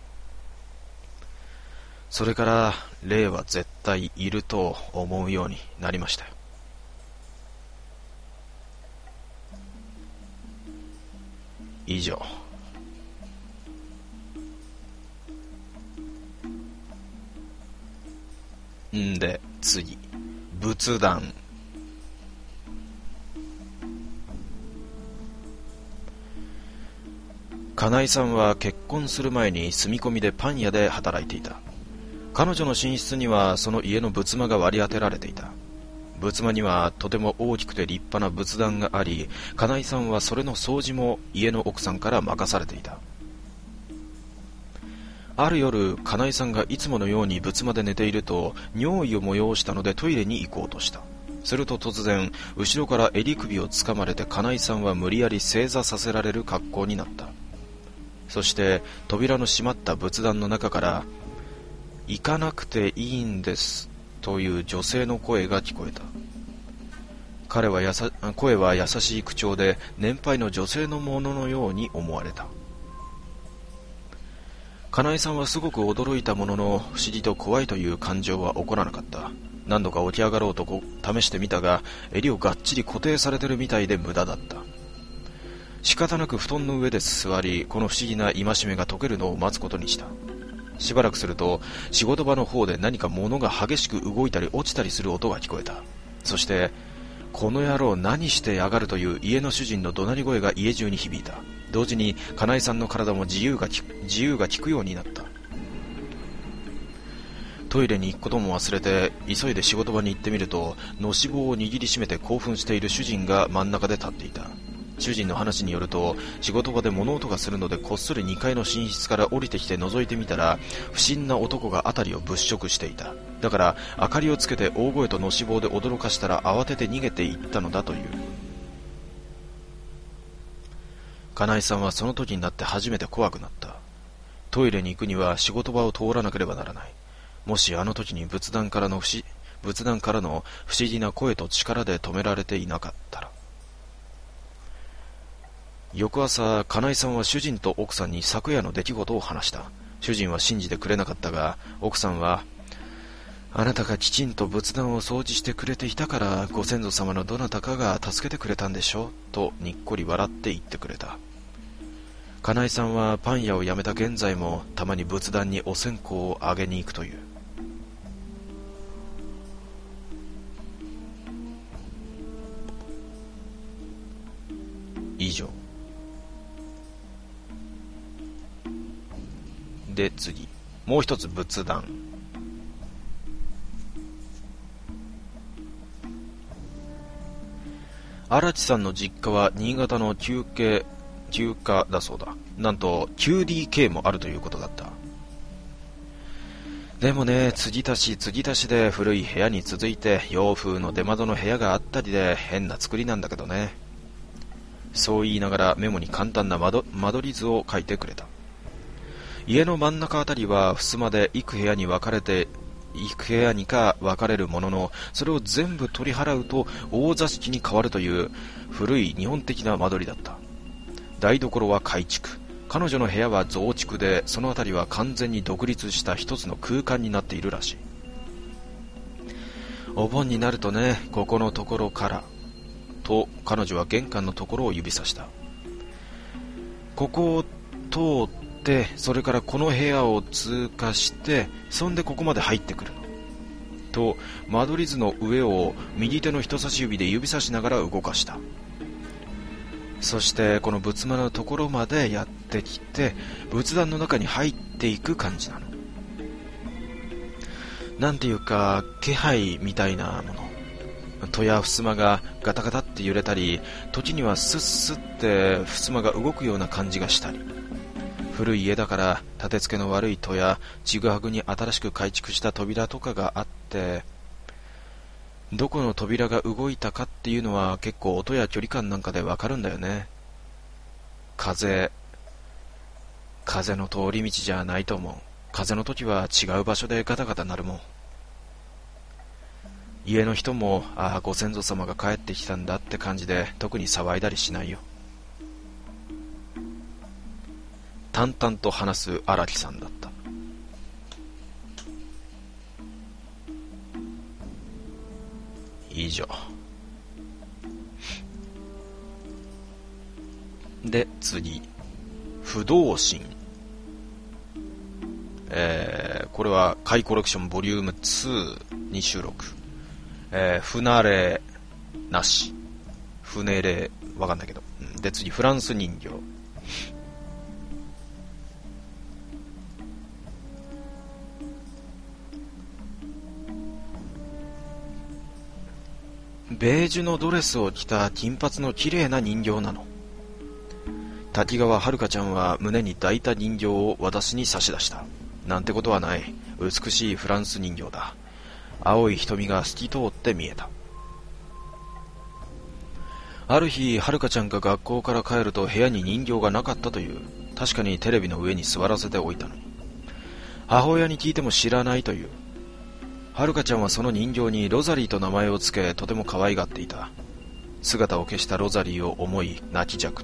それから霊は絶対いると思うようになりましたよ。以上。んで次、仏壇。 金井さんは結婚する前に住み込みでパン屋で働いていた。彼女の寝室にはその家の仏間が割り当てられていた。仏間にはとても大きくて立派な仏壇があり、金井さんはそれの掃除も家の奥さんから任されていた。ある夜、金井さんがいつものように仏間で寝ていると、尿意を催したのでトイレに行こうとした。すると突然、後ろから襟首をつかまれて金井さんは無理やり正座させられる格好になった。そして扉の閉まった仏壇の中から、行かなくていいんですという女性の声が聞こえた。彼はやさ声は優しい口調で年配の女性のもののように思われた。金井さんはすごく驚いたものの、不思議と怖いという感情は起こらなかった。何度か起き上がろうと試してみたが、襟をがっちり固定されてるみたいで無駄だった。仕方なく布団の上で座り、この不思議な戒めが解けるのを待つことにした。しばらくすると、仕事場の方で何か物が激しく動いたり落ちたりする音が聞こえた。そして、この野郎何してやがるという家の主人の怒鳴り声が家中に響いた。同時に金井さんの体も自由がき自由が利くようになった。トイレに行くことも忘れて急いで仕事場に行ってみると、のし棒を握りしめて興奮している主人が真ん中で立っていた。主人の話によると、仕事場で物音がするのでこっそりにかいの寝室から降りてきて覗いてみたら、不審な男が辺りを物色していた。だから明かりをつけて大声とのし棒で驚かしたら慌てて逃げていったのだという。金井さんはその時になって初めて怖くなった。トイレに行くには仕事場を通らなければならない。もしあの時に仏壇からの不思仏壇からの不思議な声と力で止められていなかったら。翌朝、金井さんは主人と奥さんに昨夜の出来事を話した。主人は信じてくれなかったが、奥さんは、あなたがきちんと仏壇を掃除してくれていたからご先祖様のどなたかが助けてくれたんでしょとにっこり笑って言ってくれた。金井さんはパン屋を辞めた現在もたまに仏壇にお線香をあげに行くという。以上で、次もう一つ仏壇。荒地さんの実家は新潟の旧家旧家だそうだ。なんと キューディーケー もあるということだった。でもね、継ぎ足し継ぎ足しで古い部屋に続いて洋風の出窓の部屋があったりで変な作りなんだけどね。そう言いながらメモに簡単な間取り図を書いてくれた。家の真ん中あたりは襖で幾部屋に分かれて幾部屋にか分かれるものの、それを全部取り払うと大座敷に変わるという古い日本的な間取りだった。台所は改築、彼女の部屋は増築で、そのあたりは完全に独立した一つの空間になっているらしい。お盆になるとね、ここのところからと彼女は玄関のところを指さした。ここを通って、それからこの部屋を通過して、そんでここまで入ってくるのと、間取り図の上を右手の人差し指で指さしながら動かした。そしてこの仏間のところまでやってきて、仏壇の中に入っていく感じなの。なんていうか気配みたいなもの。戸や襖がガタガタって揺れたり、時にはスッスッって襖が動くような感じがしたり。古い家だから立て付けの悪い戸やちぐはぐに新しく改築した扉とかがあって、どこの扉が動いたかっていうのは結構音や距離感なんかでわかるんだよね。風風の通り道じゃないと思う。風の時は違う場所でガタガタ鳴るもん。家の人も、ああご先祖様が帰ってきたんだって感じで特に騒いだりしないよ。淡々と話す荒木さんだった。以上で、次不動心、えー、これは怪コレクションボリュームツーに収録、えー、船霊なし船霊わかんないけど、で次フランス人形、 ベージュのドレスを着た金髪の綺麗な人形なの。滝川遥ちゃんは胸に抱いた人形を私に差し出した。なんてことはない。美しいフランス人形だ。青い瞳が透き通って見えた。ある日、遥ちゃんが学校から帰ると部屋に人形がなかったという。確かにテレビの上に座らせておいたのに。母親に聞いても知らないという。遥ちゃんはその人形にロザリーと名前をつけ、とても可愛がっていた。姿を消したロザリーを思い泣きじゃくった。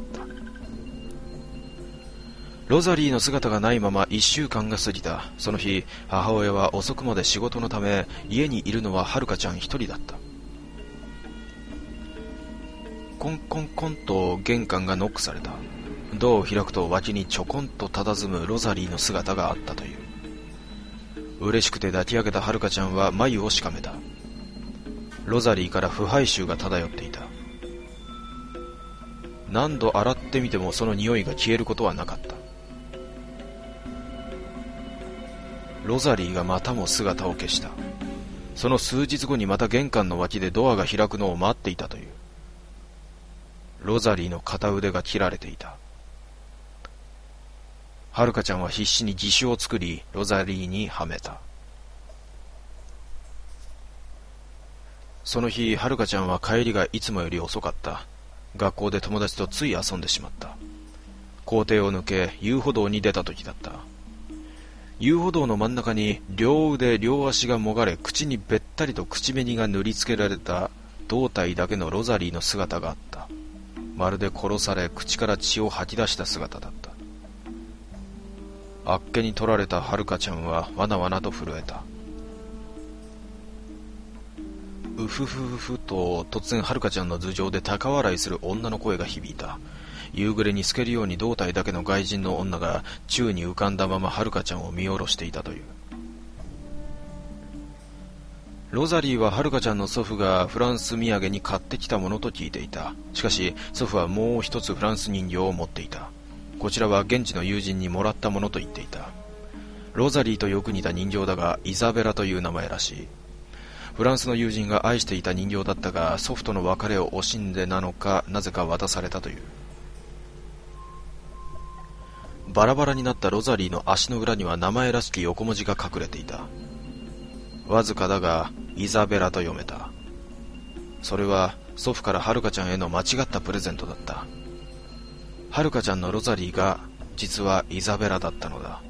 ロザリーの姿がないまま一週間が過ぎた。その日、母親は遅くまで仕事のため、家にいるのは遥ちゃん一人だった。コンコンコンと玄関がノックされた。ドアを開くと脇にちょこんと佇むロザリーの姿があったという。嬉しくて抱き上げた遥ちゃんは眉をしかめた。ロザリーから腐敗臭が漂っていた。何度洗ってみてもその匂いが消えることはなかった。ロザリーがまたも姿を消した。その数日後にまた玄関の脇でドアが開くのを待っていたという。ロザリーの片腕が切られていた。遥ちゃんは必死に義手を作り、ロザリーにはめた。その日、遥ちゃんは帰りがいつもより遅かった。学校で友達とつい遊んでしまった。校庭を抜け、遊歩道に出た時だった。遊歩道の真ん中に両腕両足がもがれ、口にべったりと口紅が塗りつけられた胴体だけのロザリーの姿があった。まるで殺され、口から血を吐き出した姿だった。あっけに取られた遥ちゃんはわなわなと震えた。うふふふふと突然遥ちゃんの頭上で高笑いする女の声が響いた。夕暮れに透けるように胴体だけの外人の女が宙に浮かんだまま遥ちゃんを見下ろしていたという。ロザリーは遥ちゃんの祖父がフランス土産に買ってきたものと聞いていた。しかし祖父はもう一つフランス人形を持っていた。こちらは現地の友人にもらったものと言っていた。ロザリーとよく似た人形だがイザベラという名前らしい。フランスの友人が愛していた人形だったが、祖父との別れを惜しんでなのか、なぜか渡されたという。バラバラになったロザリーの足の裏には名前らしき横文字が隠れていた。わずかだがイザベラと読めた。それは祖父から遥ちゃんへの間違ったプレゼントだった。遥ちゃんのロザリーが実はイザベラだったのだ。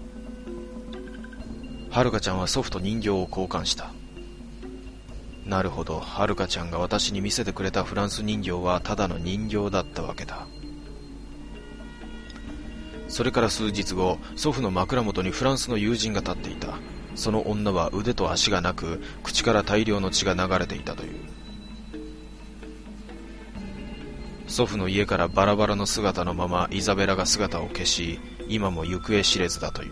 遥ちゃんは祖父と人形を交換した。なるほど、遥ちゃんが私に見せてくれたフランス人形はただの人形だったわけだ。それから数日後、祖父の枕元にフランスの友人が立っていた。その女は腕と足がなく、口から大量の血が流れていたという。祖父の家からバラバラの姿のままイザベラが姿を消し、今も行方知れずだという。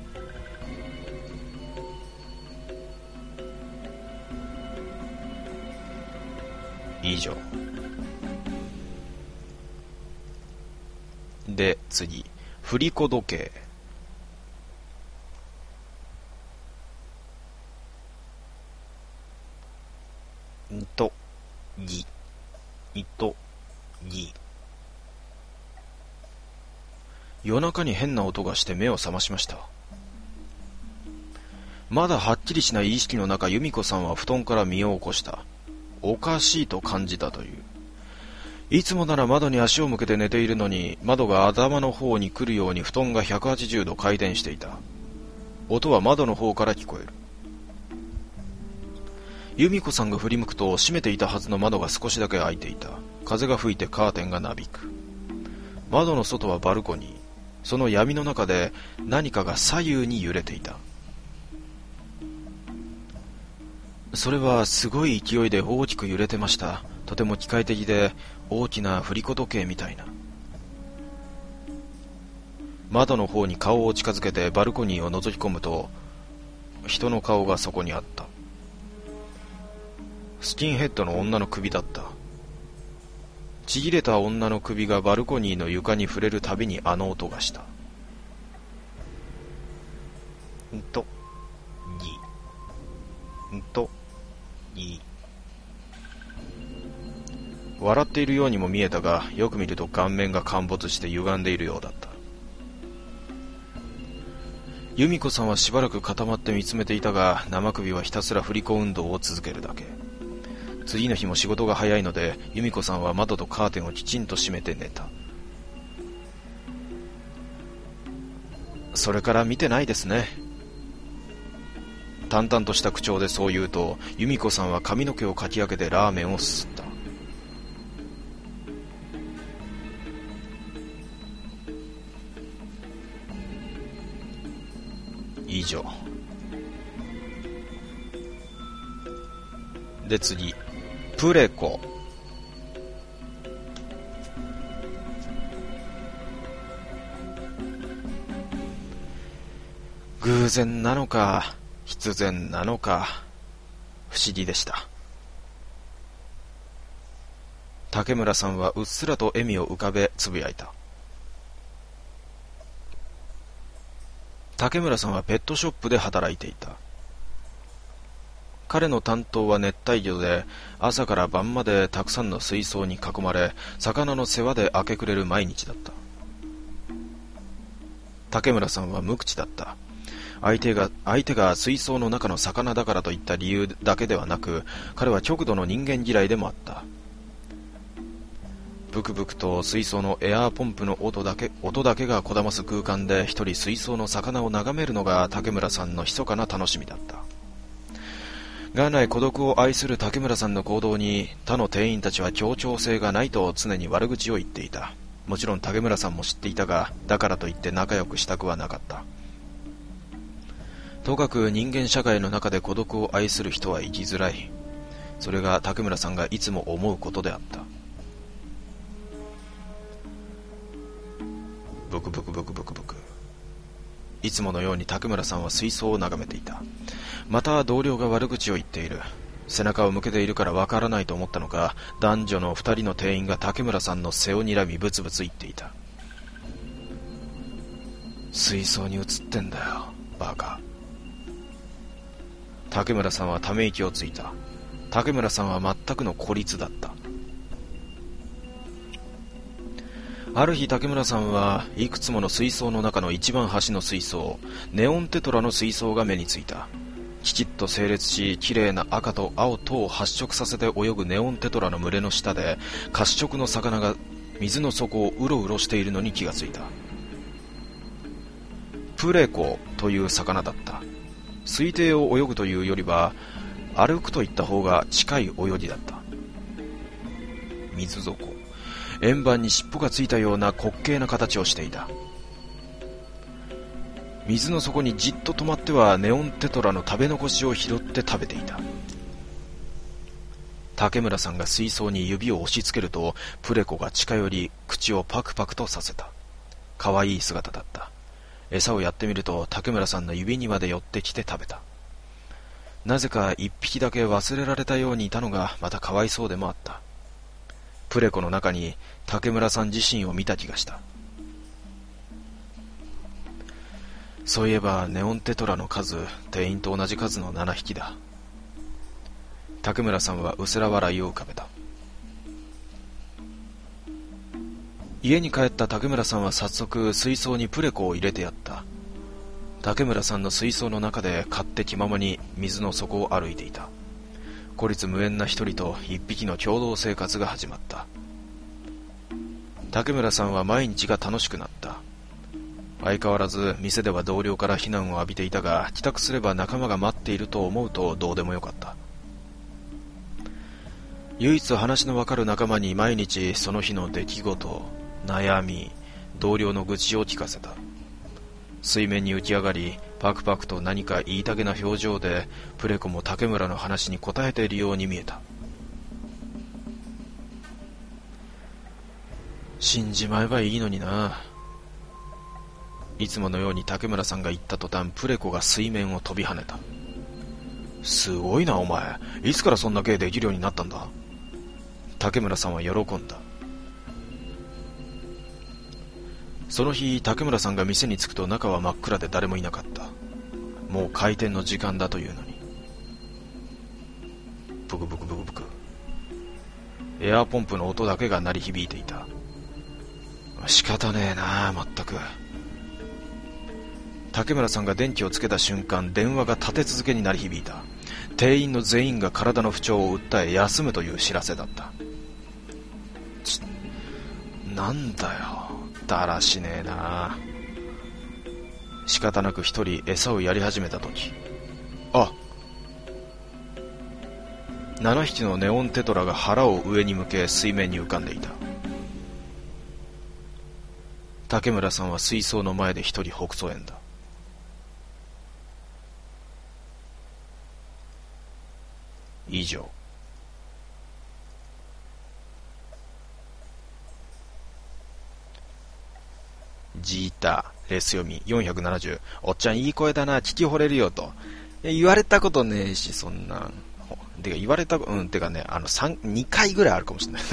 以上。で、次。振り子時計。んと、ぎ。いと、ぎ。夜中に変な音がして目を覚ましました。まだはっきりしない意識の中、由美子さんは布団から身を起こした。おかしいと感じたという。いつもなら窓に足を向けて寝ているのに、窓が頭の方に来るように布団がひゃくはちじゅうど回転していた。音は窓の方から聞こえる。由美子さんが振り向くと、閉めていたはずの窓が少しだけ開いていた。風が吹いてカーテンがなびく。窓の外はバルコニー。その闇の中で何かが左右に揺れていた。それはすごい勢いで大きく揺れてました。とても機械的で大きな振り子時計みたいな。窓の方に顔を近づけてバルコニーを覗き込むと、人の顔がそこにあった。スキンヘッドの女の首だった。ちぎれた女の首がバルコニーの床に触れるたびにあの音がした。んと、ぎ、んと、ぎ。 笑っているようにも見えたが、よく見ると顔面が陥没して歪んでいるようだった。由美子さんはしばらく固まって見つめていたが、生首はひたすら振り子運動を続けるだけ。次の日も仕事が早いので、由美子さんは窓とカーテンをきちんと閉めて寝た。それから見てないですね。淡々とした口調でそう言うと、由美子さんは髪の毛をかき上げてラーメンをすすった。以上。で次、プレコ。偶然なのか必然なのか不思議でした。竹村さんはうっすらと笑みを浮かべつぶやいた。竹村さんはペットショップで働いていた。彼の担当は熱帯魚で、朝から晩までたくさんの水槽に囲まれ、魚の世話で明け暮れる毎日だった。竹村さんは無口だった。相手が、相手が水槽の中の魚だからといった理由だけではなく、彼は極度の人間嫌いでもあった。ブクブクと水槽のエアーポンプの音だけ、音だけがこだます空間で一人水槽の魚を眺めるのが竹村さんの密かな楽しみだった。元来孤独を愛する竹村さんの行動に他の店員たちは協調性がないと常に悪口を言っていた。もちろん竹村さんも知っていたが、だからといって仲良くしたくはなかった。とかく人間社会の中で孤独を愛する人は生きづらい。それが竹村さんがいつも思うことであった。ブクブクブクブクブク。いつものように竹村さんは水槽を眺めていた。また同僚が悪口を言っている。背中を向けているからわからないと思ったのか、男女の二人の店員が竹村さんの背を睨みブツブツ言っていた。水槽に映ってんだよ、バカ。竹村さんはため息をついた。竹村さんは全くの孤立だった。ある日竹村さんはいくつもの水槽の中の一番端の水槽、ネオンテトラの水槽が目についた。きちっと整列し、綺麗な赤と青とを発色させて泳ぐネオンテトラの群れの下で、褐色の魚が水の底をうろうろしているのに気がついた。プレコという魚だった。水底を泳ぐというよりは歩くといった方が近い泳ぎだった。水底、円盤に尻尾がついたような滑稽な形をしていた。水の底にじっと止まってはネオンテトラの食べ残しを拾って食べていた。竹村さんが水槽に指を押し付けると、プレコが近寄り口をパクパクとさせた。かわいい姿だった。餌をやってみると竹村さんの指にまで寄ってきて食べた。なぜか一匹だけ忘れられたようにいたのがまたかわいそうでもあった。プレコの中に竹村さん自身を見た気がした。そういえばネオンテトラの数、店員と同じ数のななひきだ。竹村さんはうすら笑いを浮かべた。家に帰った竹村さんは早速水槽にプレコを入れてやった。竹村さんの水槽の中で勝手気ままに水の底を歩いていた。孤立無縁な一人と一匹の共同生活が始まった。竹村さんは毎日が楽しくなった。相変わらず店では同僚から非難を浴びていたが、帰宅すれば仲間が待っていると思うとどうでもよかった。唯一話のわかる仲間に毎日その日の出来事、悩み、同僚の愚痴を聞かせた。水面に浮き上がり、パクパクと何か言いたげな表情でプレコも竹村の話に答えているように見えた。死んじまえばいいのにな。いつものように竹村さんが言った途端、プレコが水面を飛び跳ねた。すごいなお前、いつからそんな芸できるようになったんだ。竹村さんは喜んだ。その日竹村さんが店に着くと中は真っ暗で誰もいなかった。もう開店の時間だというのに。ブクブクブクブク。 エアーポンプの音だけが鳴り響いていた。仕方ねえな、まったく。竹村さんが電気をつけた瞬間、電話が立て続けに鳴り響いた。店員の全員が体の不調を訴え休むという知らせだった。ちなんだよ、だらしねえな。仕方なく一人餌をやり始めたとき、あ、七匹のネオンテトラが腹を上に向け水面に浮かんでいた。竹村さんは水槽の前で一人北総園だ。以上。ジータレス読みよんひゃくななじゅう。おっちゃんいい声だな、聞き惚れるよと。言われたことねえし、そんな。てか言われた、うん、てかね、あの、三、にかいぐらいあるかもしれない。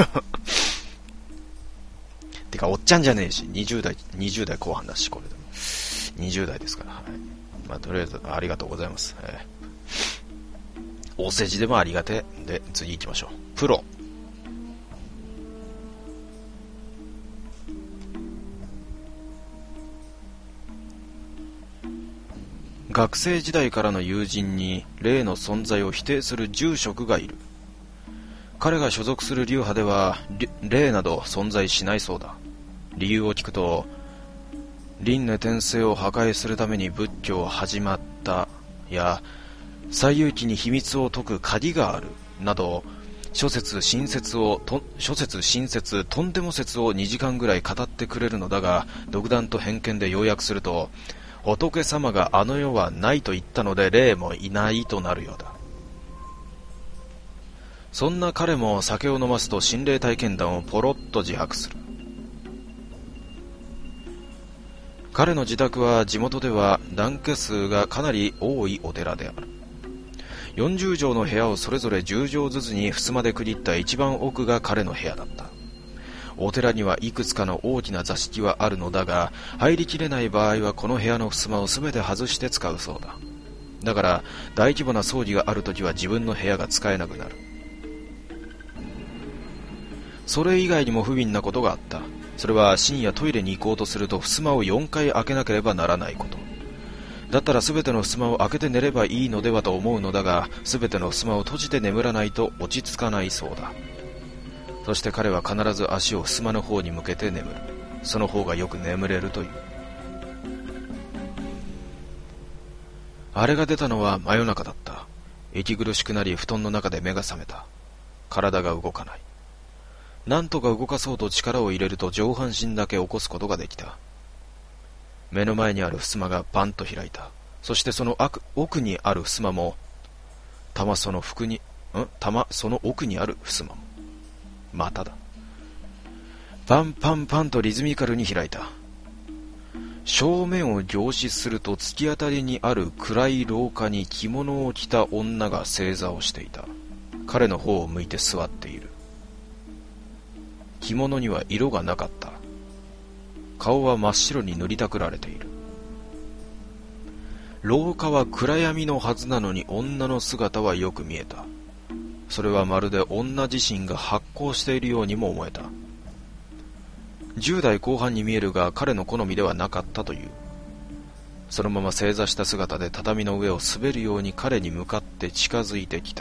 てか、おっちゃんじゃねえし、にじゅう代、にじゅう代後半だし、これでも。にじゅう代ですから。はい。まあ、とりあえず、ありがとうございます。えー、お世辞でもありがてえ。で、次行きましょう。プロ。学生時代からの友人に霊の存在を否定する住職がいる。彼が所属する流派では霊など存在しないそうだ。理由を聞くと、輪廻転生を破壊するために仏教を始まったや、西遊記に秘密を解く鍵があるなど、諸説新説をと諸説新説とんでも説をにじかんぐらい語ってくれるのだが、独断と偏見で要約すると、仏様があの世はないと言ったので霊もいないとなるようだ。そんな彼も酒を飲ますと心霊体験談をポロッと自白する。彼の自宅は地元では檀家数がかなり多いお寺である。よんじゅうじょうの部屋をそれぞれじゅうじょうずつに襖で区切った一番奥が彼の部屋だった。お寺にはいくつかの大きな座敷はあるのだが、入りきれない場合はこの部屋の襖をすべて外して使うそうだ。だから大規模な葬儀があるときは自分の部屋が使えなくなる。それ以外にも不憫なことがあった。それは深夜トイレに行こうとすると襖をよんかい開けなければならないこと。だったらすべての襖を開けて寝ればいいのではと思うのだが、すべての襖を閉じて眠らないと落ち着かないそうだ。そして彼は必ず足を襖の方に向けて眠る。その方がよく眠れるという。あれが出たのは真夜中だった。息苦しくなり布団の中で目が覚めた。体が動かない。なんとか動かそうと力を入れると上半身だけ起こすことができた。目の前にある襖がパンと開いた。そしてその奥にある襖も、たまその服に、んたまその奥にある襖も。まただ。パンパンパンとリズミカルに開いた。正面を凝視すると突き当たりにある暗い廊下に着物を着た女が正座をしていた。彼の方を向いて座っている。着物には色がなかった。顔は真っ白に塗りたくられている。廊下は暗闇のはずなのに女の姿はよく見えた。それはまるで女自身が発光しているようにも思えた。じゅう代後半に見えるが彼の好みではなかったという。そのまま正座した姿で畳の上を滑るように彼に向かって近づいてきた。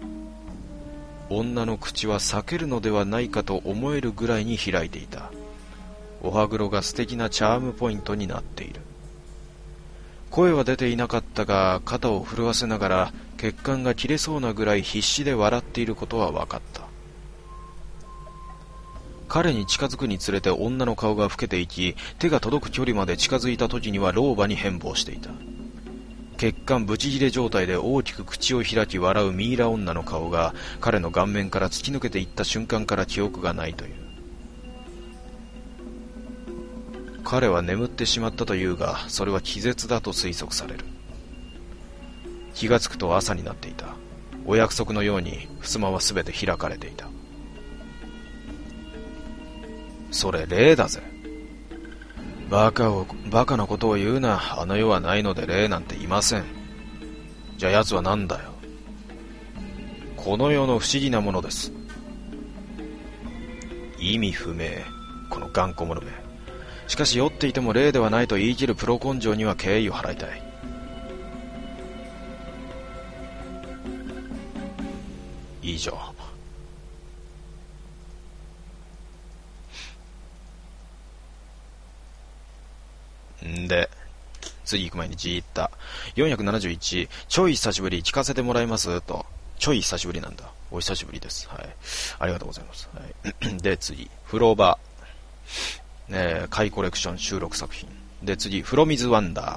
女の口は裂けるのではないかと思えるぐらいに開いていた。お歯黒が素敵なチャームポイントになっている。声は出ていなかったが、肩を震わせながら血管が切れそうなぐらい必死で笑っていることは分かった。彼に近づくにつれて女の顔が老けていき、手が届く距離まで近づいた時には老婆に変貌していた。血管ブチ切れ状態で大きく口を開き笑うミイラ女の顔が彼の顔面から突き抜けていった瞬間から記憶がないという。彼は眠ってしまったというが、それは気絶だと推測される。気がつくと朝になっていた。お約束のように襖はすべて開かれていた。それ霊だぜ。バカを、バカなことを言うな。あの世はないので霊なんていません。じゃあ奴は何だよ。この世の不思議なものです。 意味不明、この頑固者め。しかし酔っていても霊ではないと言い切るプロ根性には敬意を払いたい。以上。んで、次行く前にじーっと。よんひゃくななじゅういち、ちょい久しぶり、聞かせてもらいますと。ちょい久しぶりなんだ。お久しぶりです。はい。ありがとうございます。はい、で、次、風呂場。えー、貝コレクション収録作品。で、次、風呂水ワンダー。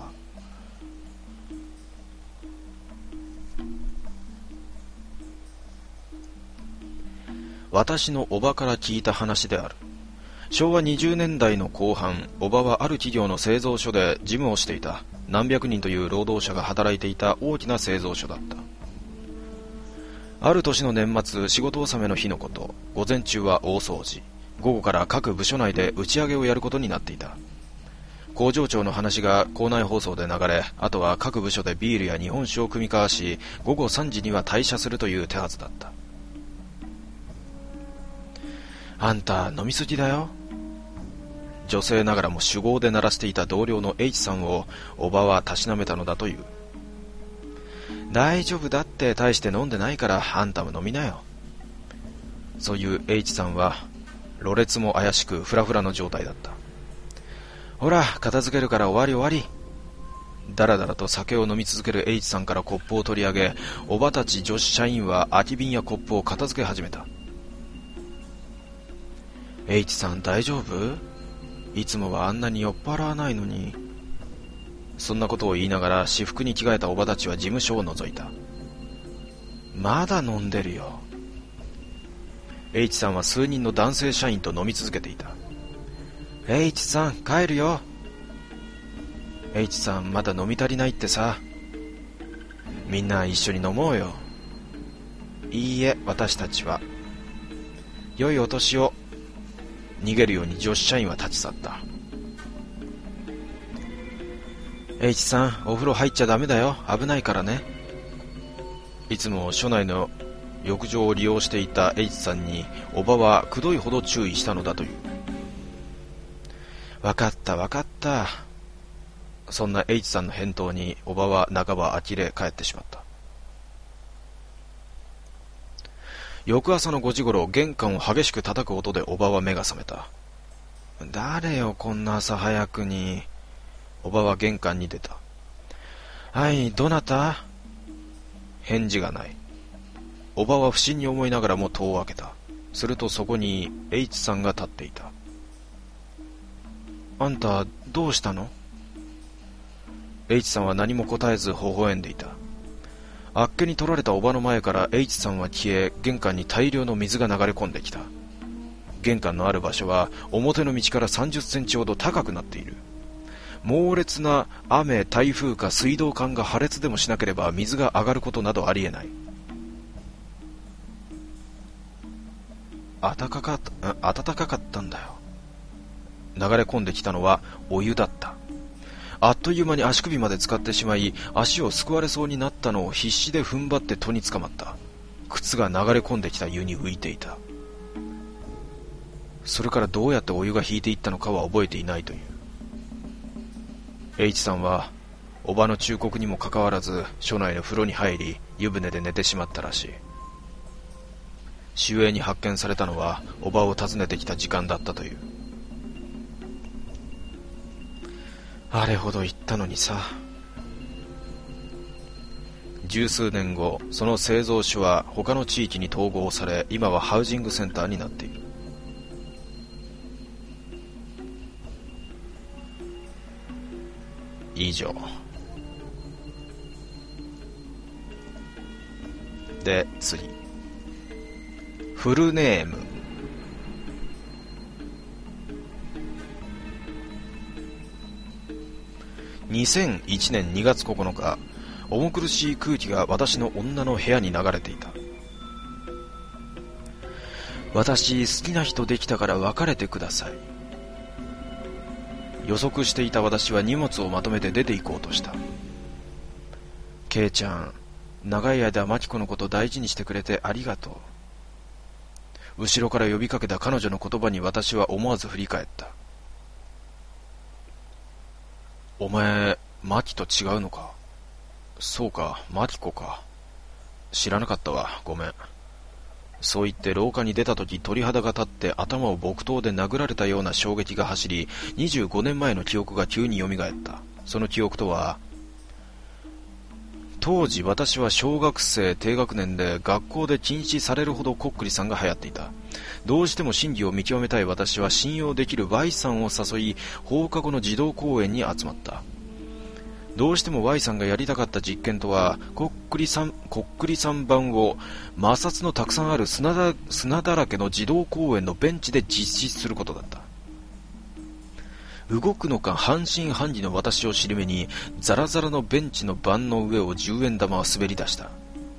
私の叔母から聞いた話である。昭和にじゅうねんだいの後半、叔母はある企業の製造所で事務をしていた。何百人という労働者が働いていた大きな製造所だった。ある年の年末、仕事納めの日のこと。午前中は大掃除、午後から各部署内で打ち上げをやることになっていた。工場長の話が校内放送で流れ、あとは各部署でビールや日本酒を酌み交わし、午後さんじには退社するという手はずだった。あんた飲みすぎだよ。女性ながらも酒豪で鳴らしていた同僚の H さんを叔母はたしなめたのだという。大丈夫だって、大して飲んでないからあんたも飲みなよ。そういう H さんはろれつも怪しくフラフラの状態だった。ほら片付けるから終わり終わり。だらだらと酒を飲み続ける H さんからコップを取り上げ、叔母たち女子社員は空き瓶やコップを片付け始めた。H さん大丈夫？いつもはあんなに酔っ払わないのに。そんなことを言いながら私服に着替えた叔母たちは事務所を覗いた。まだ飲んでるよ。H さんは数人の男性社員と飲み続けていた。H さん帰るよ。H さんまだ飲み足りないってさ。みんな一緒に飲もうよ。いいえ、私たちは。良いお年を。逃げるように女子社員は立ち去った。H さん、お風呂入っちゃダメだよ。危ないからね。いつも署内の浴場を利用していた H さんに叔母はくどいほど注意したのだという。わかったわかった。そんな H さんの返答に叔母は半ば呆れ帰ってしまった。翌朝のごじごろ、玄関を激しく叩く音で叔母は目が覚めた。誰よこんな朝早くに。叔母は玄関に出た。はい、どなた？返事がない。叔母は不審に思いながらも戸を開けた。するとそこに H さんが立っていた。あんたどうしたの？ H さんは何も答えず微笑んでいた。あっけに取られた叔母の前から H さんは消え、玄関に大量の水が流れ込んできた。玄関のある場所は表の道からさんじゅっセンチほど高くなっている。猛烈な雨、台風か水道管が破裂でもしなければ水が上がることなどありえない。暖かかった、暖かかったんだよ。流れ込んできたのはお湯だった。あっという間に足首まで浸かってしまい、足をすくわれそうになったのを必死で踏ん張って戸につかまった。靴が流れ込んできた湯に浮いていた。それからどうやってお湯が引いていったのかは覚えていないという。H さんは叔母の忠告にもかかわらず署内の風呂に入り、湯船で寝てしまったらしい。守衛に発見されたのは叔母を訪ねてきた時間だったという。あれほど言ったのにさ。十数年後、その製造所は他の地域に統合され、今はハウジングセンターになっている。以上。で、次。フルネーム。にせんいちねんにがつここのか、重苦しい空気が私の女の部屋に流れていた。私、好きな人できたから別れてください。予測していた私は荷物をまとめて出て行こうとした。ケイちゃん、長い間マキコのこと大事にしてくれてありがとう。 後ろから呼びかけた彼女の言葉に私は思わず振り返った。お前、マキと違うのか。そうか、マキコか。知らなかったわ、ごめん。そう言って廊下に出たとき、鳥肌が立って頭を木刀で殴られたような衝撃が走り、にじゅうごねんまえの記憶が急に蘇った。その記憶とは、当時私は小学生低学年で学校で禁止されるほどこっくりさんが流行っていた。どうしても真偽を見極めたい私は信用できる Y さんを誘い、放課後の児童公園に集まった。どうしても Y さんがやりたかった実験とは、こっくりさん、こっくりさん版を摩擦のたくさんある砂だ、砂だらけの児童公園のベンチで実施することだった。動くのか半信半疑の私を尻目に、ザラザラのベンチの盤の上をじゅうえん玉は滑り出した。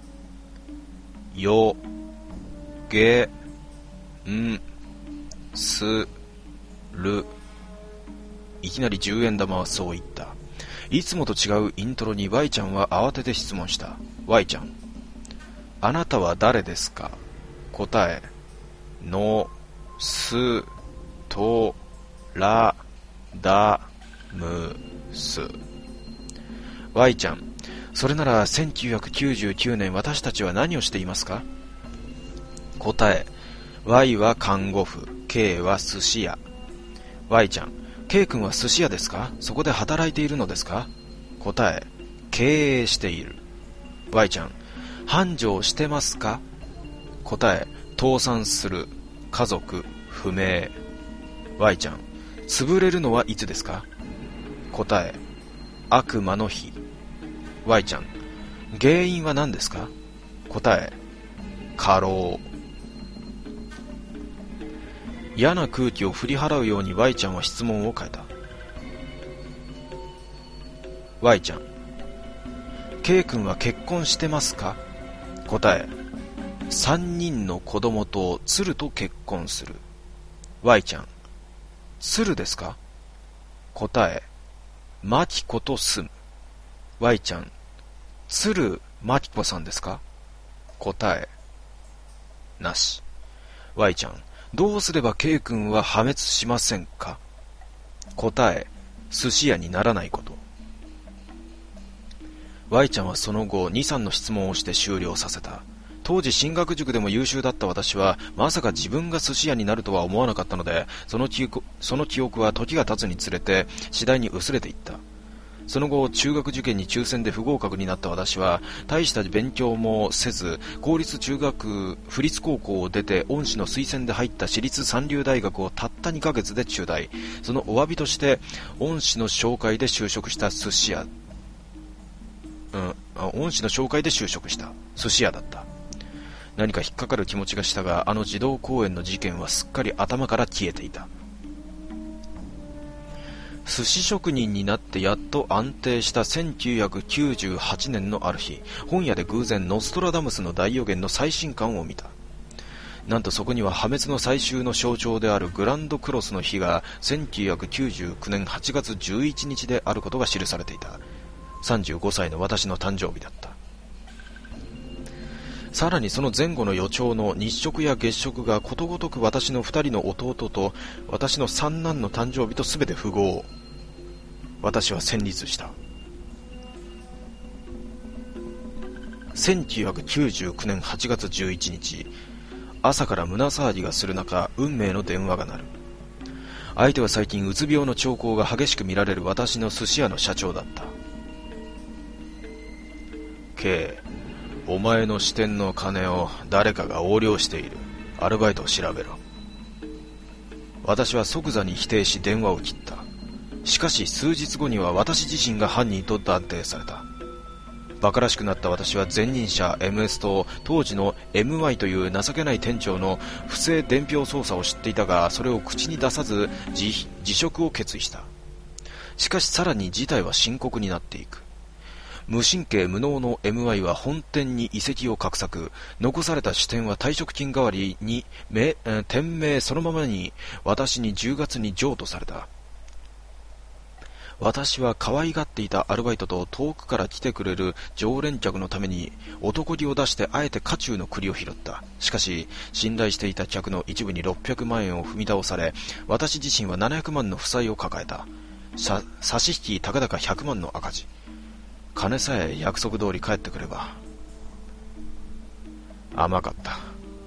よ、げ、ん、す、る。いきなりじゅうえん玉はそう言った。いつもと違うイントロに Y ちゃんは慌てて質問した。Y ちゃん。あなたは誰ですか？答え。の、す、と、ら、だ、む、す。Y ちゃん。それならせんきゅうひゃくきゅうじゅうきゅうねん私たちは何をしていますか？答え。Y は看護婦、K は寿司屋。Y ちゃん。K 君は寿司屋ですか？そこで働いているのですか？答え。経営している。Y ちゃん。繁盛してますか？答え。倒産する。家族不明。Y ちゃん。潰れるのはいつですか？答え。悪魔の日。Y ちゃん。原因は何ですか？答え。過労。嫌な空気を振り払うように Y ちゃんは質問を変えた。Y ちゃん。K 君は結婚してますか？答え。三人の子供と鶴と結婚する。Y ちゃん。鶴ですか？答え。マキコと住む。Y ちゃん。鶴マキコさんですか？答え。なし。Y ちゃん。どうすれば K 君は破滅しませんか？答え。寿司屋にならないこと。Y ちゃんはその後に、さんの質問をして終了させた。当時進学塾でも優秀だった私は、まさか自分が寿司屋になるとは思わなかったので、その記憶、その記憶は時が経つにつれて次第に薄れていった。その後、中学受験に抽選で不合格になった私は、大した勉強もせず、公立中学、府立高校を出て、恩師の推薦で入った私立三流大学をたったにかげつで中退。そのお詫びとして、恩師の紹介で就職した寿司屋、うん、恩師の紹介で就職した寿司屋だった。何か引っかかる気持ちがしたが、あの児童公園の事件はすっかり頭から消えていた。寿司職人になってやっと安定したせんきゅうひゃくきゅうじゅうはちねんのある日、本屋で偶然ノストラダムスの大予言の最新刊を見た。なんとそこには破滅の最終の象徴であるグランドクロスの日がせんきゅうひゃくきゅうじゅうきゅうねんはちがつじゅういちにちであることが記されていた。さんじゅうごさいの私の誕生日だった。さらにその前後の予兆の日食や月食がことごとく私の二人の弟と私の三男の誕生日とすべて符合。私は戦慄した。せんきゅうひゃくきゅうじゅうきゅうねんはちがつじゅういちにち、朝から胸騒ぎがする中、運命の電話が鳴る。相手は最近うつ病の兆候が激しく見られる私の寿司屋の社長だった。K、お前の支店の金を誰かが横領している。アルバイトを調べろ。私は即座に否定し電話を切った。しかし数日後には私自身が犯人と断定された。馬鹿らしくなった私は前任者 エムエス と当時の エムワイ という情けない店長の不正伝票操作を知っていたが、それを口に出さず 自, 辞職を決意した。しかしさらに事態は深刻になっていく。無神経無能の エムワイ は本店に移籍を画策。残された支店は退職金代わりに店名そのままに私にじゅうがつに譲渡された。 私は可愛がっていたアルバイトと遠くから来てくれる常連客のために男気を出してあえて家中の栗を拾った。しかし信頼していた客の一部にろっぴゃくまんえんを踏み倒され、私自身はななひゃくまんの負債を抱えた。差し引きたかだかひゃくまんの赤字。金さえ約束通り返ってくれば。甘かった。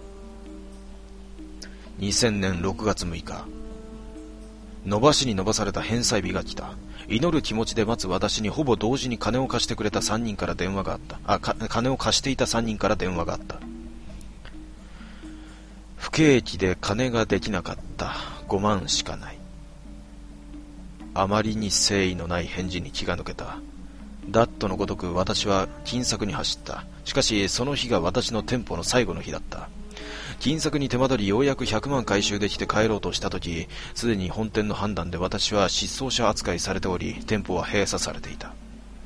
にせんねんろくがつむいか、伸ばしに伸ばされた返済日が来た。祈る気持ちで待つ私にほぼ同時に金を貸してくれたさんにんから電話があった。あ、か金を貸していたさんにんから電話があった。不景気で金ができなかった。ごまんしかない。あまりに誠意のない返事に気が抜けた。ダットのごとく私は金策に走った。しかしその日が私の店舗の最後の日だった。金策に手間取りようやくひゃくまん回収できて帰ろうとしたとき、すでに本店の判断で私は失踪者扱いされており、店舗は閉鎖されていた。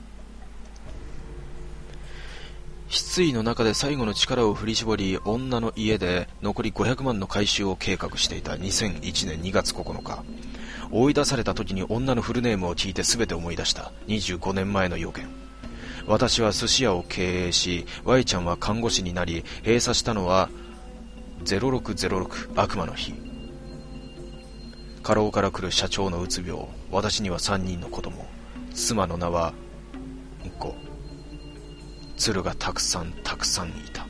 失意の中で最後の力を振り絞り、女の家で残りごひゃくまんの回収を計画していた。にせんいちねんにがつここのか、追い出された時に女のフルネームを聞いて全て思い出した。にじゅうごねんまえの予言。私は寿司屋を経営し、Y ちゃんは看護師になり、閉鎖したのはゼロろくゼロろく悪魔の日。過労から来る社長のうつ病。私にはさんにんの子供。妻の名はご。鶴がたくさんたくさんいた。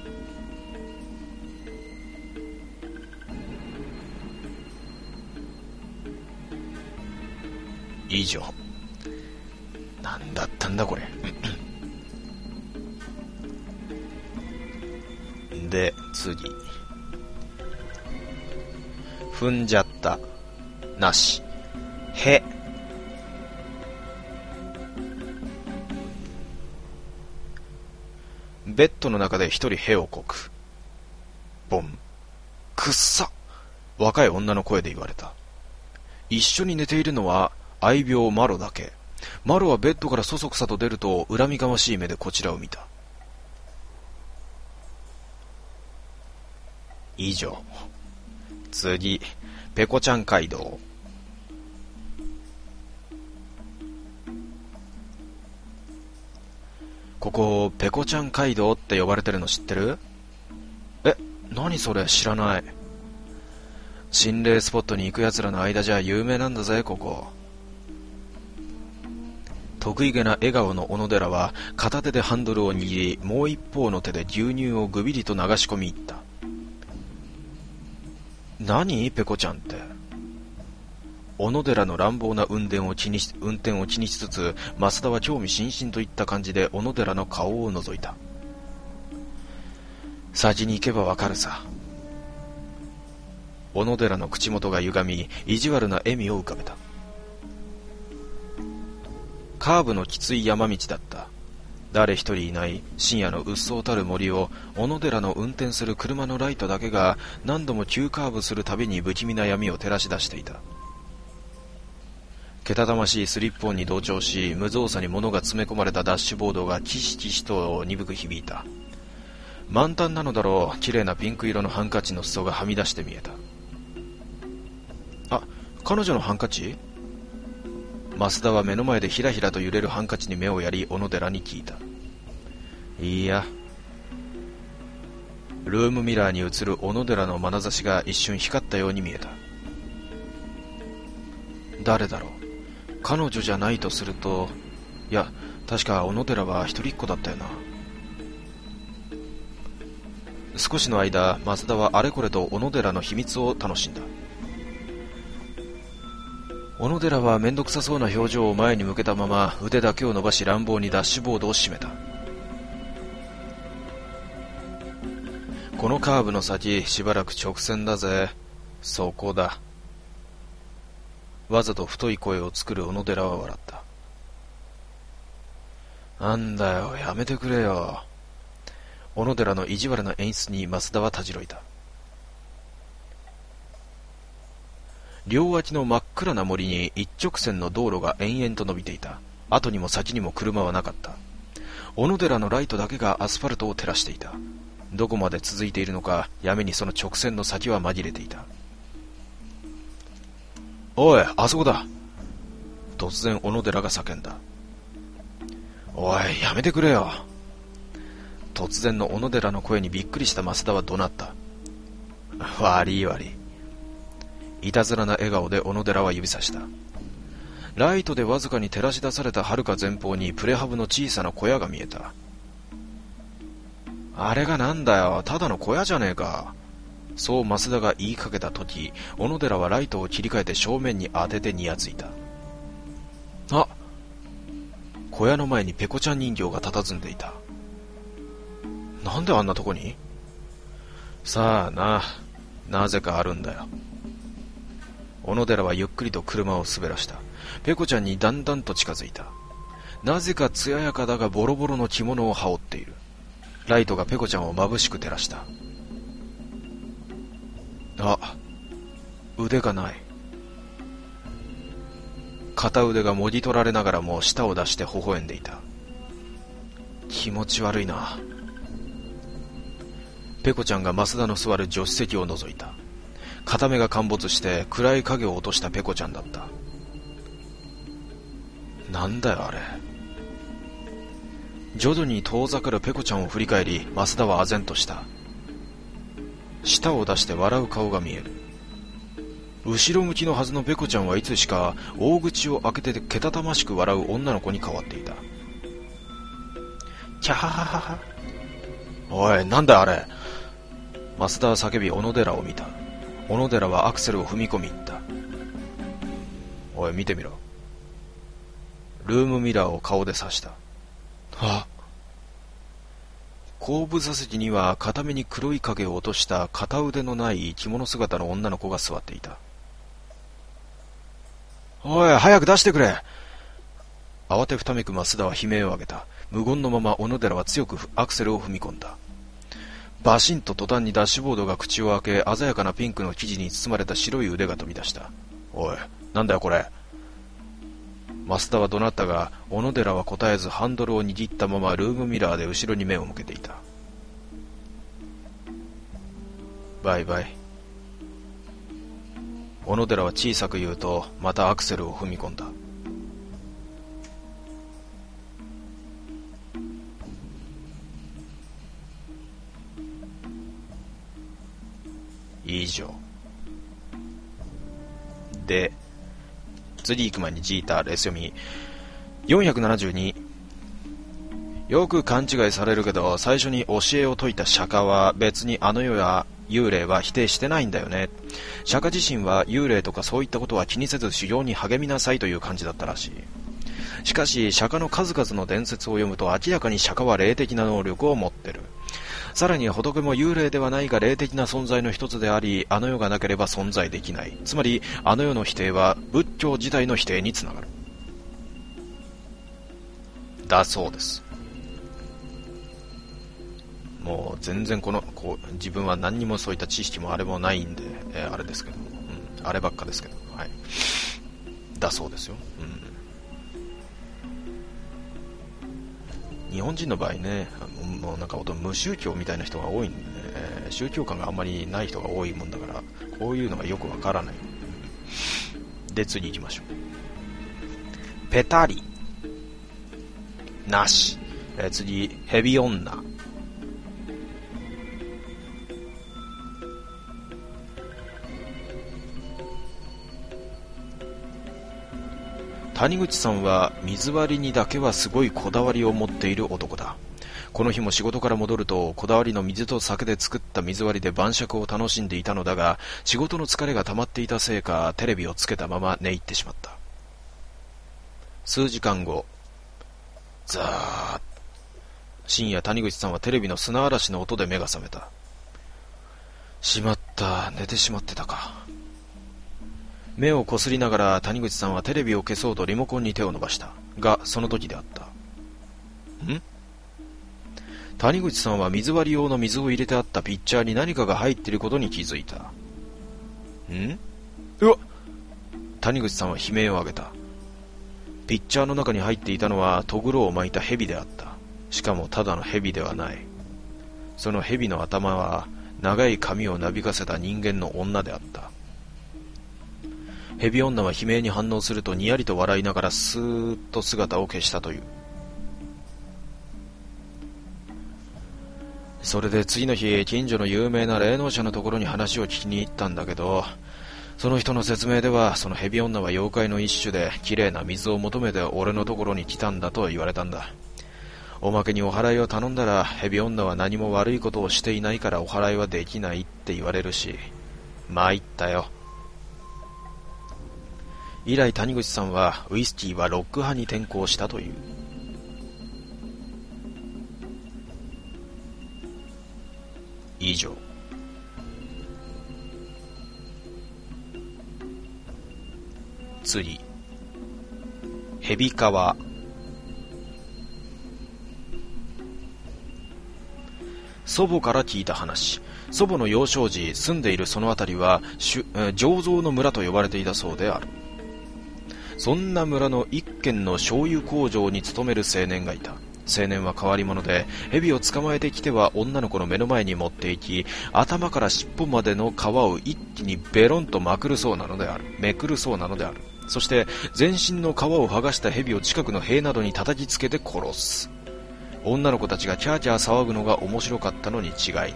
以上。なんだったんだこれ。で次、踏んじゃった、なし、へ。ベッドの中で一人へをこく。ボン。くっさ。若い女の声で言われた。一緒に寝ているのは愛病マロだけ。マロはベッドからそそくさと出ると恨みがましい目でこちらを見た。以上。次、ペコちゃん街道。ここペコちゃん街道って呼ばれてるの知ってる？え、何それ、知らない。心霊スポットに行く奴らの間じゃ有名なんだぜ、ここ。得意げな笑顔の小野寺は片手でハンドルを握り、もう一方の手で牛乳をぐびりと流し込み入った。何ペコちゃんって。小野寺の乱暴な運転を気にし、運転を気にしつつ、増田は興味津々といった感じで小野寺の顔を覗いた。先に行けばわかるさ。小野寺の口元が歪み、意地悪な笑みを浮かべた。カーブのきつい山道だった。誰一人いない深夜のうっそうたる森を小野寺の運転する車のライトだけが何度も急カーブするたびに不気味な闇を照らし出していた。けたたましいスリップ音に同調し、無造作に物が詰め込まれたダッシュボードがキシキシと鈍く響いた。満タンなのだろう。綺麗なピンク色のハンカチの裾がはみ出して見えた。あ、彼女のハンカチ？増田は目の前でひらひらと揺れるハンカチに目をやり、小野寺に聞いた。いいや。ルームミラーに映る小野寺の眼差しが一瞬光ったように見えた。誰だろう。彼女じゃないとすると、いや、確か小野寺は一人っ子だったよな。少しの間、増田はあれこれと小野寺の秘密を楽しんだ。小野寺はめんどくさそうな表情を前に向けたまま腕だけを伸ばし乱暴にダッシュボードを閉めた。このカーブの先、しばらく直線だぜ。そこだ。わざと太い声を作る小野寺は笑った。なんだよ、やめてくれよ。小野寺の意地悪な演出に増田はたじろいた。両脇の真っ暗な森に一直線の道路が延々と伸びていた。後にも先にも車はなかった。小野寺のライトだけがアスファルトを照らしていた。どこまで続いているのか、やめにその直線の先は紛れていた。おい、あそこだ。 突然小野寺が叫んだ。おい、やめてくれよ。突然の小野寺の声にびっくりした増田は怒鳴った。悪い悪い。いたずらな笑顔で小野寺は指さした。ライトでわずかに照らし出された遥か前方にプレハブの小さな小屋が見えた。あれがなんだよ、ただの小屋じゃねえか。そう増田が言いかけたとき、小野寺はライトを切り替えて正面に当ててにやついた。あ、小屋の前にペコちゃん人形が佇んでいた。なんであんなとこに？さあな、なぜかあるんだよ。小野寺はゆっくりと車を滑らした。ペコちゃんにだんだんと近づいた。なぜか艶やかだがボロボロの着物を羽織っている。ライトがペコちゃんを眩しく照らした。あ、腕がない。片腕がもぎ取られながらも舌を出して微笑んでいた。気持ち悪いな。ペコちゃんが増田の座る助手席を覗いた。片目が陥没して暗い影を落としたペコちゃんだった。なんだよあれ。徐々に遠ざかるペコちゃんを振り返り、増田は唖然とした。舌を出して笑う顔が見える。後ろ向きのはずのペコちゃんはいつしか大口を開けてけたたましく笑う女の子に変わっていた。キャハハハハ。おい、なんだあれ。増田は叫び小野寺を見た。小野寺はアクセルを踏み込み言った。おい、見てみろ。ルームミラーを顔で指した。あ、後部座席には片目に黒い影を落とした片腕のない着物姿の女の子が座っていた。おい、早く出してくれ。慌てふためく増田は悲鳴を上げた。無言のまま小野寺は強くアクセルを踏み込んだ。バシンと途端にダッシュボードが口を開け、鮮やかなピンクの生地に包まれた白い腕が飛び出した。おい、なんだよこれ。増田は怒鳴ったが、小野寺は答えずハンドルを握ったままルームミラーで後ろに目を向けていた。バイバイ。小野寺は小さく言うと、またアクセルを踏み込んだ。以上。で、次行く前にジーターレス読み。よんひゃくななじゅうに。よく勘違いされるけど、最初に教えを説いた釈迦は別にあの世や幽霊は否定してないんだよね。釈迦自身は幽霊とかそういったことは気にせず修行に励みなさいという感じだったらしい。しかし釈迦の数々の伝説を読むと明らかに釈迦は霊的な能力を持ってる。さらに仏も幽霊ではないが霊的な存在の一つであり、あの世がなければ存在できない。つまりあの世の否定は仏教自体の否定につながる。だそうです。もう全然このこう自分は何にもそういった知識もあれもないんで、えー、あれですけど、うん、あればっかですけど、はい、だそうですよ、うん、日本人の場合ね、もうなんか無宗教みたいな人が多いんで、ね、えー、宗教感があんまりない人が多いもんだから、こういうのがよくわからない。で次行きましょう。ペタリなし、えー、次ヘビ女。谷口さんは水割りにだけはすごいこだわりを持っている男だ。この日も仕事から戻ると、こだわりの水と酒で作った水割りで晩酌を楽しんでいたのだが、仕事の疲れが溜まっていたせいか、テレビをつけたまま寝入ってしまった。数時間後、ザーッ。深夜、谷口さんはテレビの砂嵐の音で目が覚めた。しまった、寝てしまってたか。目をこすりながら谷口さんはテレビを消そうとリモコンに手を伸ばしたが、その時であった。ん？谷口さんは水割り用の水を入れてあったピッチャーに何かが入っていることに気づいた。ん？うわっ！谷口さんは悲鳴を上げた。ピッチャーの中に入っていたのはトグロを巻いた蛇であった。しかもただの蛇ではない。その蛇の頭は長い髪をなびかせた人間の女であった。 蛇女は悲鳴に反応するとにやりと笑いながらスーッと姿を消したという。それで次の日、近所の有名な霊能者のところに話を聞きに行ったんだけど、その人の説明では、その蛇女は妖怪の一種で、きれいな水を求めて俺のところに来たんだと言われたんだ。おまけにお祓いを頼んだら、蛇女は何も悪いことをしていないからお祓いはできないって言われるし、参ったよ。以来谷口さんはウイスキーはロック派に転向したという。以上。次、蛇川。祖母から聞いた話。祖母の幼少時、住んでいるその辺りは醸造の村と呼ばれていたそうである。そんな村の一軒の醤油工場に勤める青年がいた。青年は変わり者で、蛇を捕まえてきては女の子の目の前に持って行き、頭から尻尾までの皮を一気にベロンとまくるそうなのである。めくるそうなのである。そして全身の皮を剥がした蛇を近くの塀などに叩きつけて殺す。女の子たちがキャーキャー騒ぐのが面白かったのに違いない。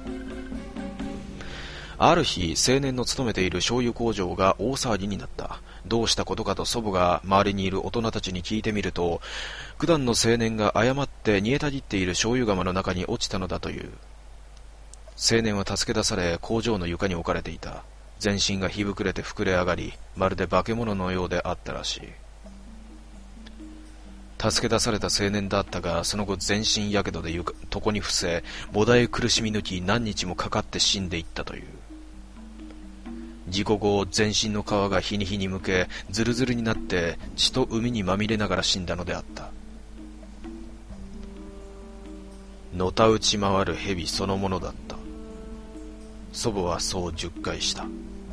ある日、青年の勤めている醤油工場が大騒ぎになった。どうしたことかと祖母が周りにいる大人たちに聞いてみると、九段の青年が誤って煮えたぎっている醤油釜の中に落ちたのだという。青年は助け出され、工場の床に置かれていた。全身が火膨れて膨れ上がり、まるで化け物のようであったらしい。助け出された青年だったが、その後全身やけどで床に伏せ、もだえ苦しみ抜き何日もかかって死んでいったという。事故後、全身の皮が日に日に向け、ズルズルになって血と海にまみれながら死んだのであった。のたうち回る蛇そのものだった。祖母はそうじゅっかいした。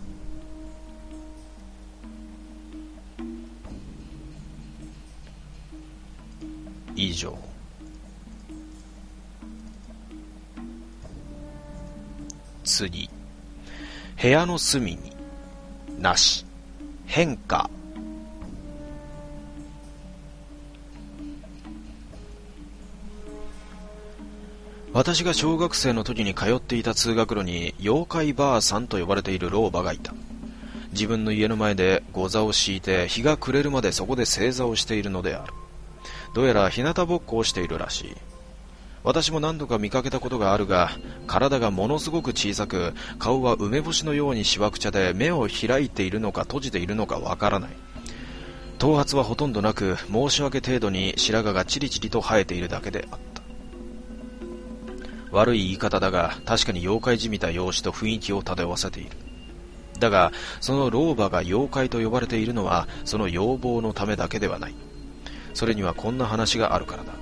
以上。次、部屋の隅になし変化。私が小学生の時に通っていた通学路に妖怪ばあさんと呼ばれている老婆がいた。自分の家の前で御座を敷いて日が暮れるまでそこで正座をしているのである。どうやら日向ぼっこをしているらしい。私も何度か見かけたことがあるが、体がものすごく小さく、顔は梅干しのようにしわくちゃで、目を開いているのか閉じているのかわからない。頭髪はほとんどなく、申し訳程度に白髪がチリチリと生えているだけであった。悪い言い方だが、確かに妖怪じみた容姿と雰囲気を漂わせている。だが、その老婆が妖怪と呼ばれているのは、その要望のためだけではない。それにはこんな話があるからだ。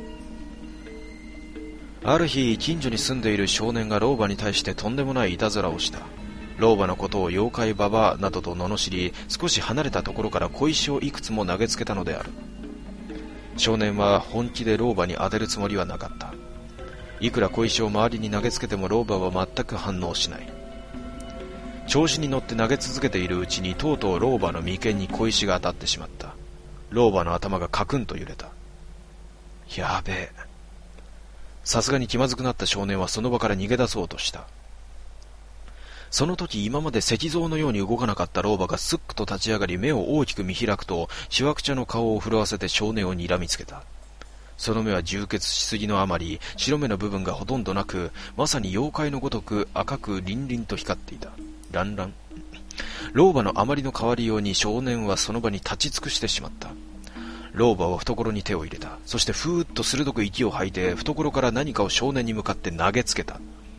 ある日、近所に住んでいる少年が老婆に対してとんでもないいたずらをした。老婆のことを妖怪ババアなどと罵り、少し離れたところから小石をいくつも投げつけたのである。少年は本気で老婆に当てるつもりはなかった。いくら小石を周りに投げつけても老婆は全く反応しない。調子に乗って投げ続けているうちに、とうとう老婆の眉間に小石が当たってしまった。老婆の頭がカクンと揺れた。やべえ。さすがに気まずくなった少年はその場から逃げ出そうとした。その時、今まで石像のように動かなかった老婆がすっくと立ち上がり、目を大きく見開くと、しわくちゃの顔を震わせて少年を睨みつけた。その目は充血しすぎのあまり、白目の部分がほとんどなく、まさに妖怪のごとく赤く凛々と光っていた。ランラン。老婆のあまりの変わりように少年はその場に立ち尽くしてしまった。老婆は懐に手を入れた。そしてふーっと鋭く息を吐いて、懐から何かを少年に向かって投げつけた。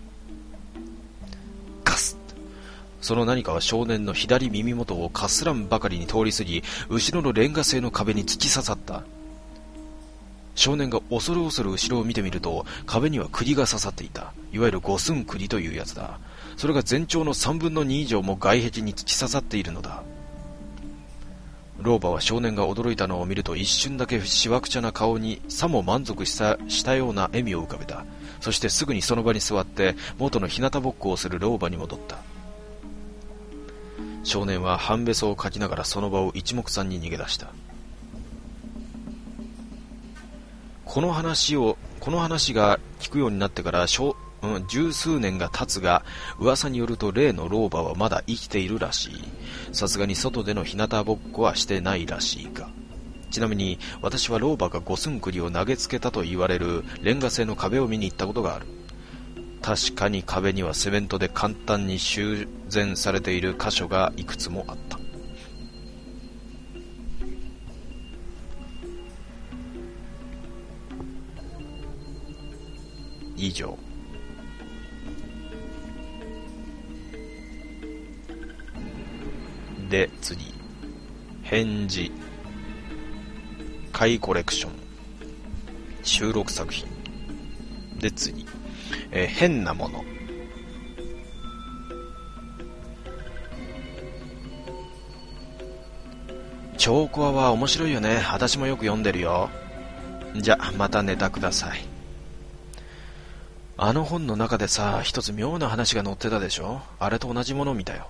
ガスッ。その何かは少年の左耳元をかすらんばかりに通り過ぎ、後ろのレンガ製の壁に突き刺さった。少年が恐る恐る後ろを見てみると、壁には釘が刺さっていた。いわゆる五寸釘というやつだ。それが全長の三分の二以上も外壁に突き刺さっているのだ。老婆は少年が驚いたのを見ると、一瞬だけしわくちゃな顔にさも満足した、したような笑みを浮かべた。そしてすぐにその場に座って元の日向ぼっこをする老婆に戻った。 少年は半べそをかきながらその場を一目散に逃げ出した。この話を、この話が聞くようになってから小、うん、十数年が経つが、噂によると例の老婆はまだ生きているらしい。さすがに外での日向ぼっこはしてないらしいが。ちなみに私は老婆が五寸栗を投げつけたと言われるレンガ製の壁を見に行ったことがある。確かに壁にはセメントで簡単に修繕されている箇所がいくつもあった。以上。で次、返事、怪コレクション、収録作品。で次、えー、変なもの。超コアは面白いよね。私もよく読んでるよ。じゃ、またネタください。あの本の中でさ、一つ妙な話が載ってたでしょ。あれと同じものを見たよ。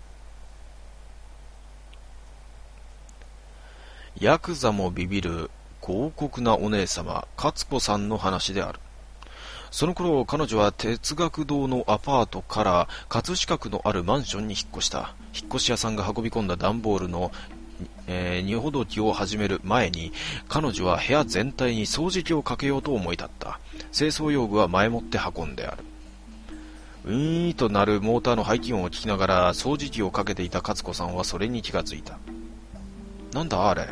ヤクザもビビる強国なお姉様、勝子さんの話である。その頃、彼女は哲学堂のアパートから葛飾区のあるマンションに引っ越した。引っ越し屋さんが運び込んだ段ボールの、えー、荷ほどきを始める前に、彼女は部屋全体に掃除機をかけようと思い立った。清掃用具は前もって運んである。ウィーンと鳴るモーターの排気音を聞きながら掃除機をかけていた勝子さんはそれに気がついた。なんだあれ。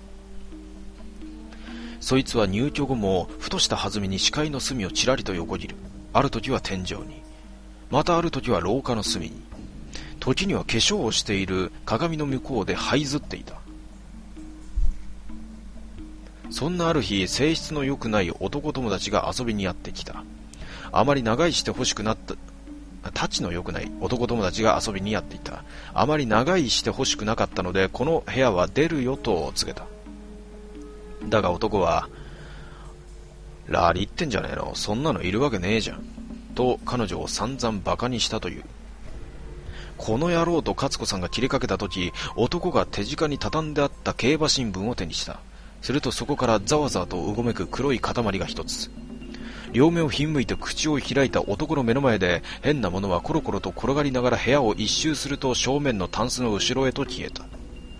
そいつは入居後もふとした弾みに視界の隅をちらりと横切る。ある時は天井に、またある時は廊下の隅に、時には化粧をしている鏡の向こうで這いずっていた。そんなある日、性質の良くない男友達が遊びにやってきた。あまり長居して欲しくなったたちの良くない男友達が遊びにやっていた。あまり長居して欲しくなかったので、この部屋は出るよと告げた。だが男は、ラリってんじゃねえの、そんなのいるわけねえじゃん、と彼女を散々バカにしたという。この野郎と勝子さんが切れかけたとき、男が手近に畳んであった競馬新聞を手にした。するとそこからざわざわとうごめく黒い塊が一つ。両目をひんむいて口を開いた男の目の前で、変なものはコロコロと転がりながら部屋を一周すると正面のタンスの後ろへと消えた。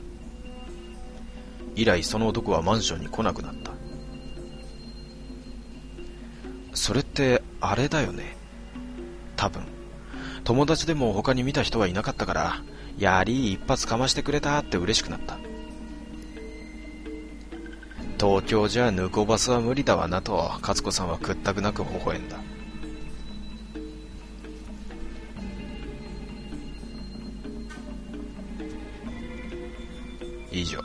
以来その男はマンションに来なくなった。それってあれだよね。多分友達でも他に見た人はいなかったから、やり一発かましてくれたって嬉しくなった。東京じゃ抜こバスは無理だわなと勝子さんは屈託なく微笑んだ。以上。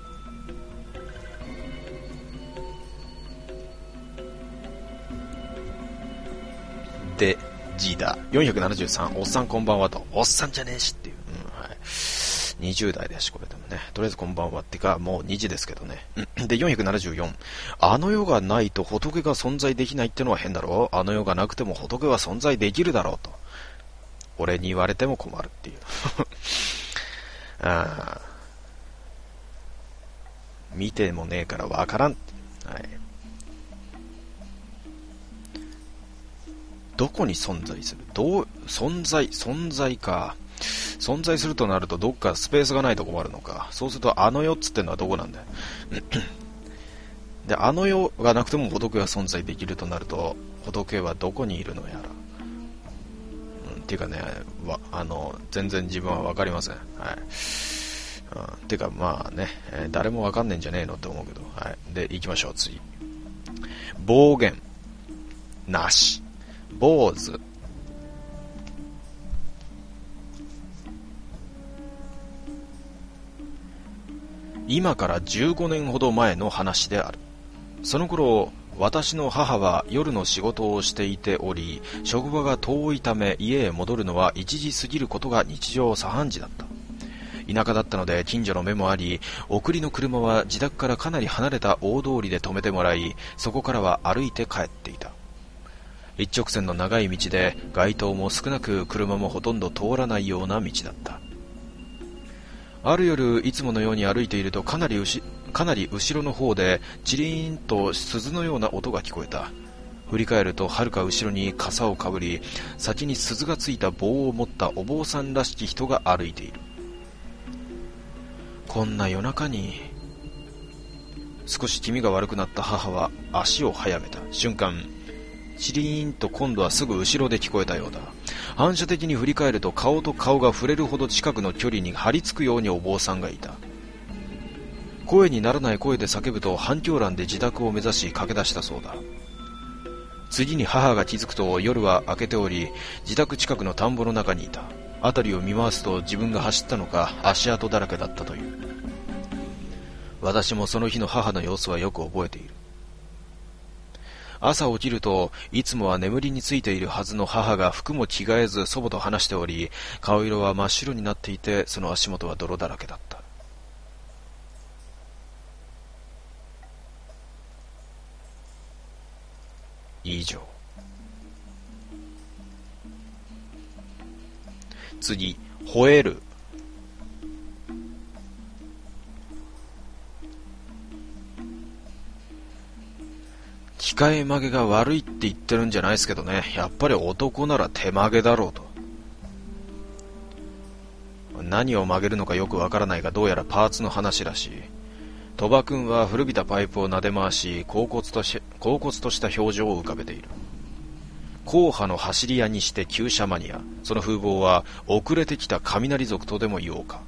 で、G だ。よんひゃくななじゅうさん、おっさんこんばんはと。おっさんじゃねえしっていう。うん、はい。にじゅう代だし、これでもね。とりあえずこんばんはってか、もうにじですけどね。で、よんひゃくななじゅうよん。あの世がないと仏が存在できないってのは変だろう。あの世がなくても仏は存在できるだろうと。俺に言われても困るっていう。あ見てもねえからわからん。はい。どこに存在する？どう、存在、存在か。存在するとなるとどっかスペースがないと困るのか。そうするとあの世っつってのはどこなんだよ。で、あの世がなくても仏が存在できるとなると、仏はどこにいるのやら。うん、っていうかね、わ、あの、全然自分はわかりません。はい。うん、っていうかまあね、えー、誰もわかんねえんじゃねえのって思うけど。はい。で、行きましょう、次。暴言。なし。坊主。今からじゅうごねんほど前の話である。その頃、私の母は夜の仕事をしていており、職場が遠いため家へ戻るのはいちじ過ぎることが日常茶飯事だった。田舎だったので近所の目もあり、送りの車は自宅からかなり離れた大通りで止めてもらい、そこからは歩いて帰っていた。一直線の長い道で、街灯も少なく車もほとんど通らないような道だった。 ある夜いつものように歩いているとかなりうしかなり後ろの方でチリーンと鈴のような音が聞こえた。振り返るとはるか後ろに傘をかぶり、先に鈴がついた棒を持ったお坊さんらしき人が歩いている。こんな夜中に。少し気味が悪くなった母は足を速めた瞬間、チリーンと今度はすぐ後ろで聞こえたようだ。反射的に振り返ると顔と顔が触れるほど近くの距離に張り付くようにお坊さんがいた。声にならない声で叫ぶと反響欄で自宅を目指し駆け出したそうだ。次に母が気づくと夜は明けており、自宅近くの田んぼの中にいた。辺りを見回すと自分が走ったのか足跡だらけだったという。私もその日の母の様子はよく覚えている。朝起きるといつもは眠りについているはずの母が服も着替えず祖母と話しており、顔色は真っ白になっていて、その足元は泥だらけだった。以上。次、吠える。機械曲げが悪いって言ってるんじゃないですけどね、やっぱり男なら手曲げだろうと。何を曲げるのかよくわからないが、どうやらパーツの話らしい。鳥羽君は古びたパイプを撫で回し、恍惚とし、恍惚とした表情を浮かべている。硬派の走り屋にして旧車マニア。その風貌は遅れてきた雷族とでも言おうか。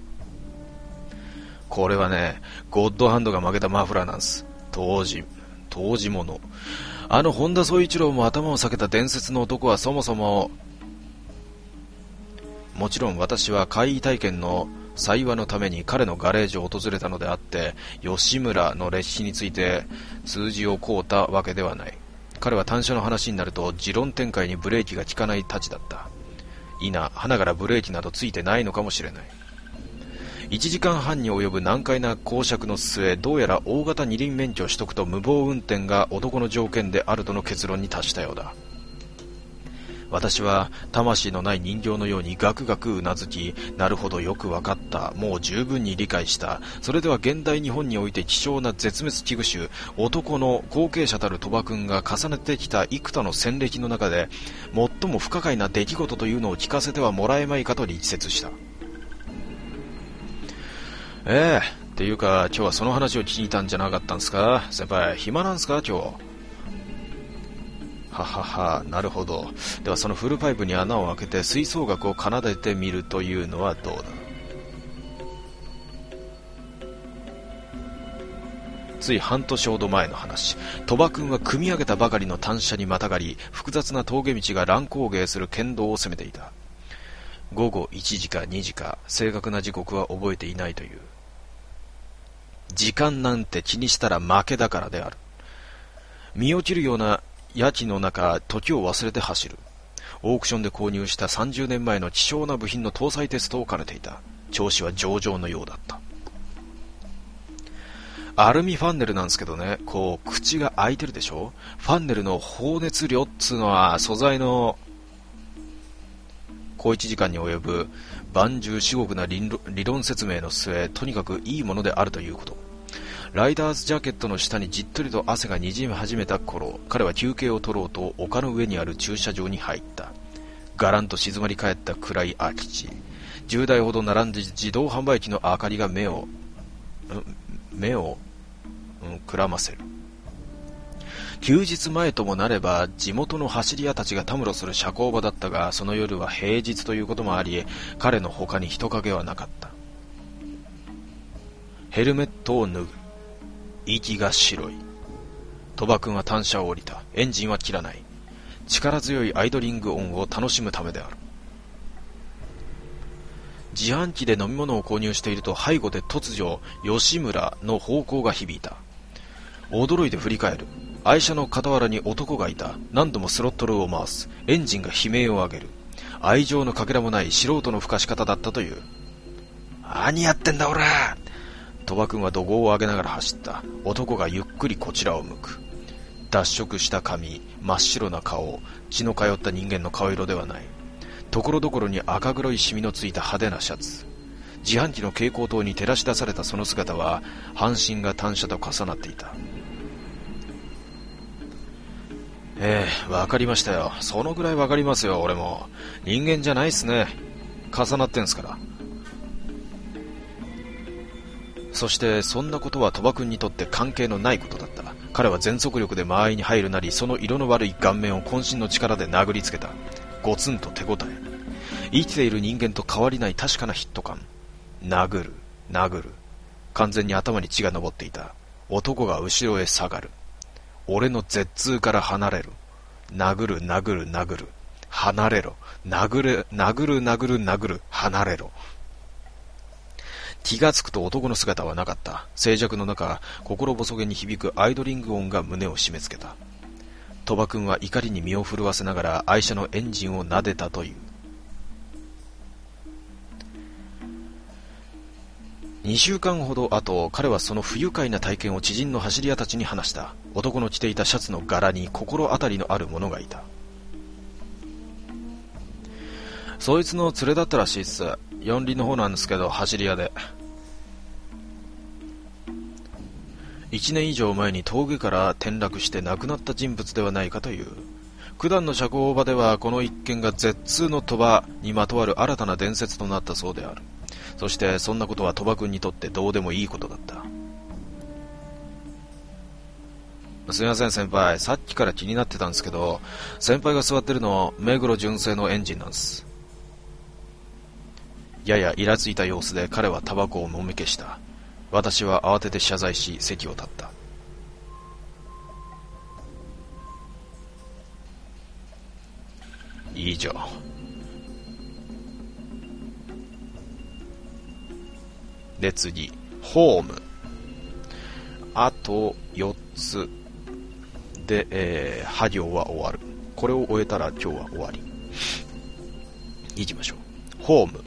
これはね、ゴッドハンドが曲げたマフラーなんです。当時当時もの。あの本田宗一郎も頭を下げた伝説の男はそもそも、もちろん私は怪異体験の採話のために彼のガレージを訪れたのであって、吉村の歴史について数字をこうたわけではない。彼は単車の話になると持論展開にブレーキが効かないたちだった。いな、花からブレーキなどついてないのかもしれない。いちじかんはんに及ぶ難解な講釈の末、どうやら大型二輪免許取得と無謀運転が男の条件であるとの結論に達したようだ。私は魂のない人形のようにガクガクうなずき、なるほどよくわかった、もう十分に理解した。それでは現代日本において希少な絶滅危惧種、男の後継者たる鳥羽君が重ねてきた幾多の戦歴の中で、最も不可解な出来事というのを聞かせてはもらえまいかと力説した。ええっていうか、今日はその話を聞きにいたんじゃなかったんですか？先輩、暇なんですか今日？ははは、なるほど。ではそのフルパイプに穴を開けて吹奏楽を奏でてみるというのはどうだ？つい半年ほど前の話、鳥羽君は組み上げたばかりの単車にまたがり、複雑な峠道が乱高下する県道を攻めていた。午後いちじかにじか、正確な時刻は覚えていないという。時間なんて気にしたら負けだからである。身を切るような夜気の中、時を忘れて走る。オークションで購入したさんじゅうねんまえの希少な部品の搭載テストを兼ねていた。調子は上々のようだった。アルミファンネルなんですけどね、こう口が開いてるでしょ。ファンネルの放熱量っつうのは素材の小いちじかんに及ぶ万重至極な理論説明の末、とにかくいいものであるということ。ライダーズジャケットの下にじっとりと汗がにじみ始めた頃、彼は休憩を取ろうと丘の上にある駐車場に入った。ガランと静まり返った暗い空き地、じゅうだいほど並んで自動販売機の明かりが目を目を、うん、くらませる。休日前ともなれば地元の走り屋たちがたむろする社交場だったが、その夜は平日ということもあり、彼の他に人影はなかった。ヘルメットを脱ぐ。息が白い。鳥羽君は単車を降りた。エンジンは切らない。力強いアイドリング音を楽しむためである。自販機で飲み物を購入していると、背後で突如吉村の方向が響いた。驚いて振り返る。愛車の傍らに男がいた。何度もスロットルを回す。エンジンが悲鳴を上げる。愛情のかけらもない素人の吹かし方だったという。何やってんだオラ！鳥羽君は怒号を上げながら走った。男がゆっくりこちらを向く。脱色した髪、真っ白な顔、血の通った人間の顔色ではない。ところどころに赤黒いシミのついた派手なシャツ。 自販機の蛍光灯に照らし出されたその姿は半身が単車と重なっていた。ええ、わかりましたよ。そのぐらいわかりますよ。俺も人間じゃないっすね。重なってんすから。そしてそんなことは鳥羽君にとって関係のないことだった。彼は全速力で間合いに入るなり、その色の悪い顔面を渾身の力で殴りつけた。ゴツンと手応え。生きている人間と変わりない確かなヒット感。殴る殴る。完全に頭に血が上っていた。男が後ろへ下がる。俺の絶痛から離れる。殴る殴る殴る。離れろ。殴る殴る殴る殴る。離れろ。気がつくと男の姿はなかった。静寂の中、心細げに響くアイドリング音が胸を締め付けた。鳥羽君は怒りに身を震わせながら愛車のエンジンを撫でたという。にしゅうかんほど後、彼はその不愉快な体験を知人の走り屋たちに話した。男の着ていたシャツの柄に心当たりのある者がいた。そいつの連れだったらしいっす。四輪の方なんですけど、走り屋で。一年以上前に峠から転落して亡くなった人物ではないかという。九段の社交場ではこの一件が絶痛の鳥羽にまとわる新たな伝説となったそうである。そしてそんなことは鳥羽君にとってどうでもいいことだった。すみません先輩、さっきから気になってたんですけど、先輩が座ってるの目黒純正のエンジンなんです。ややイラついた様子で彼はタバコをもみ消した。私は慌てて謝罪し席を立った。以上。で次、ホーム。あとよっつで、えー、作業は終わる。これを終えたら今日は終わり。行きましょう。ホーム。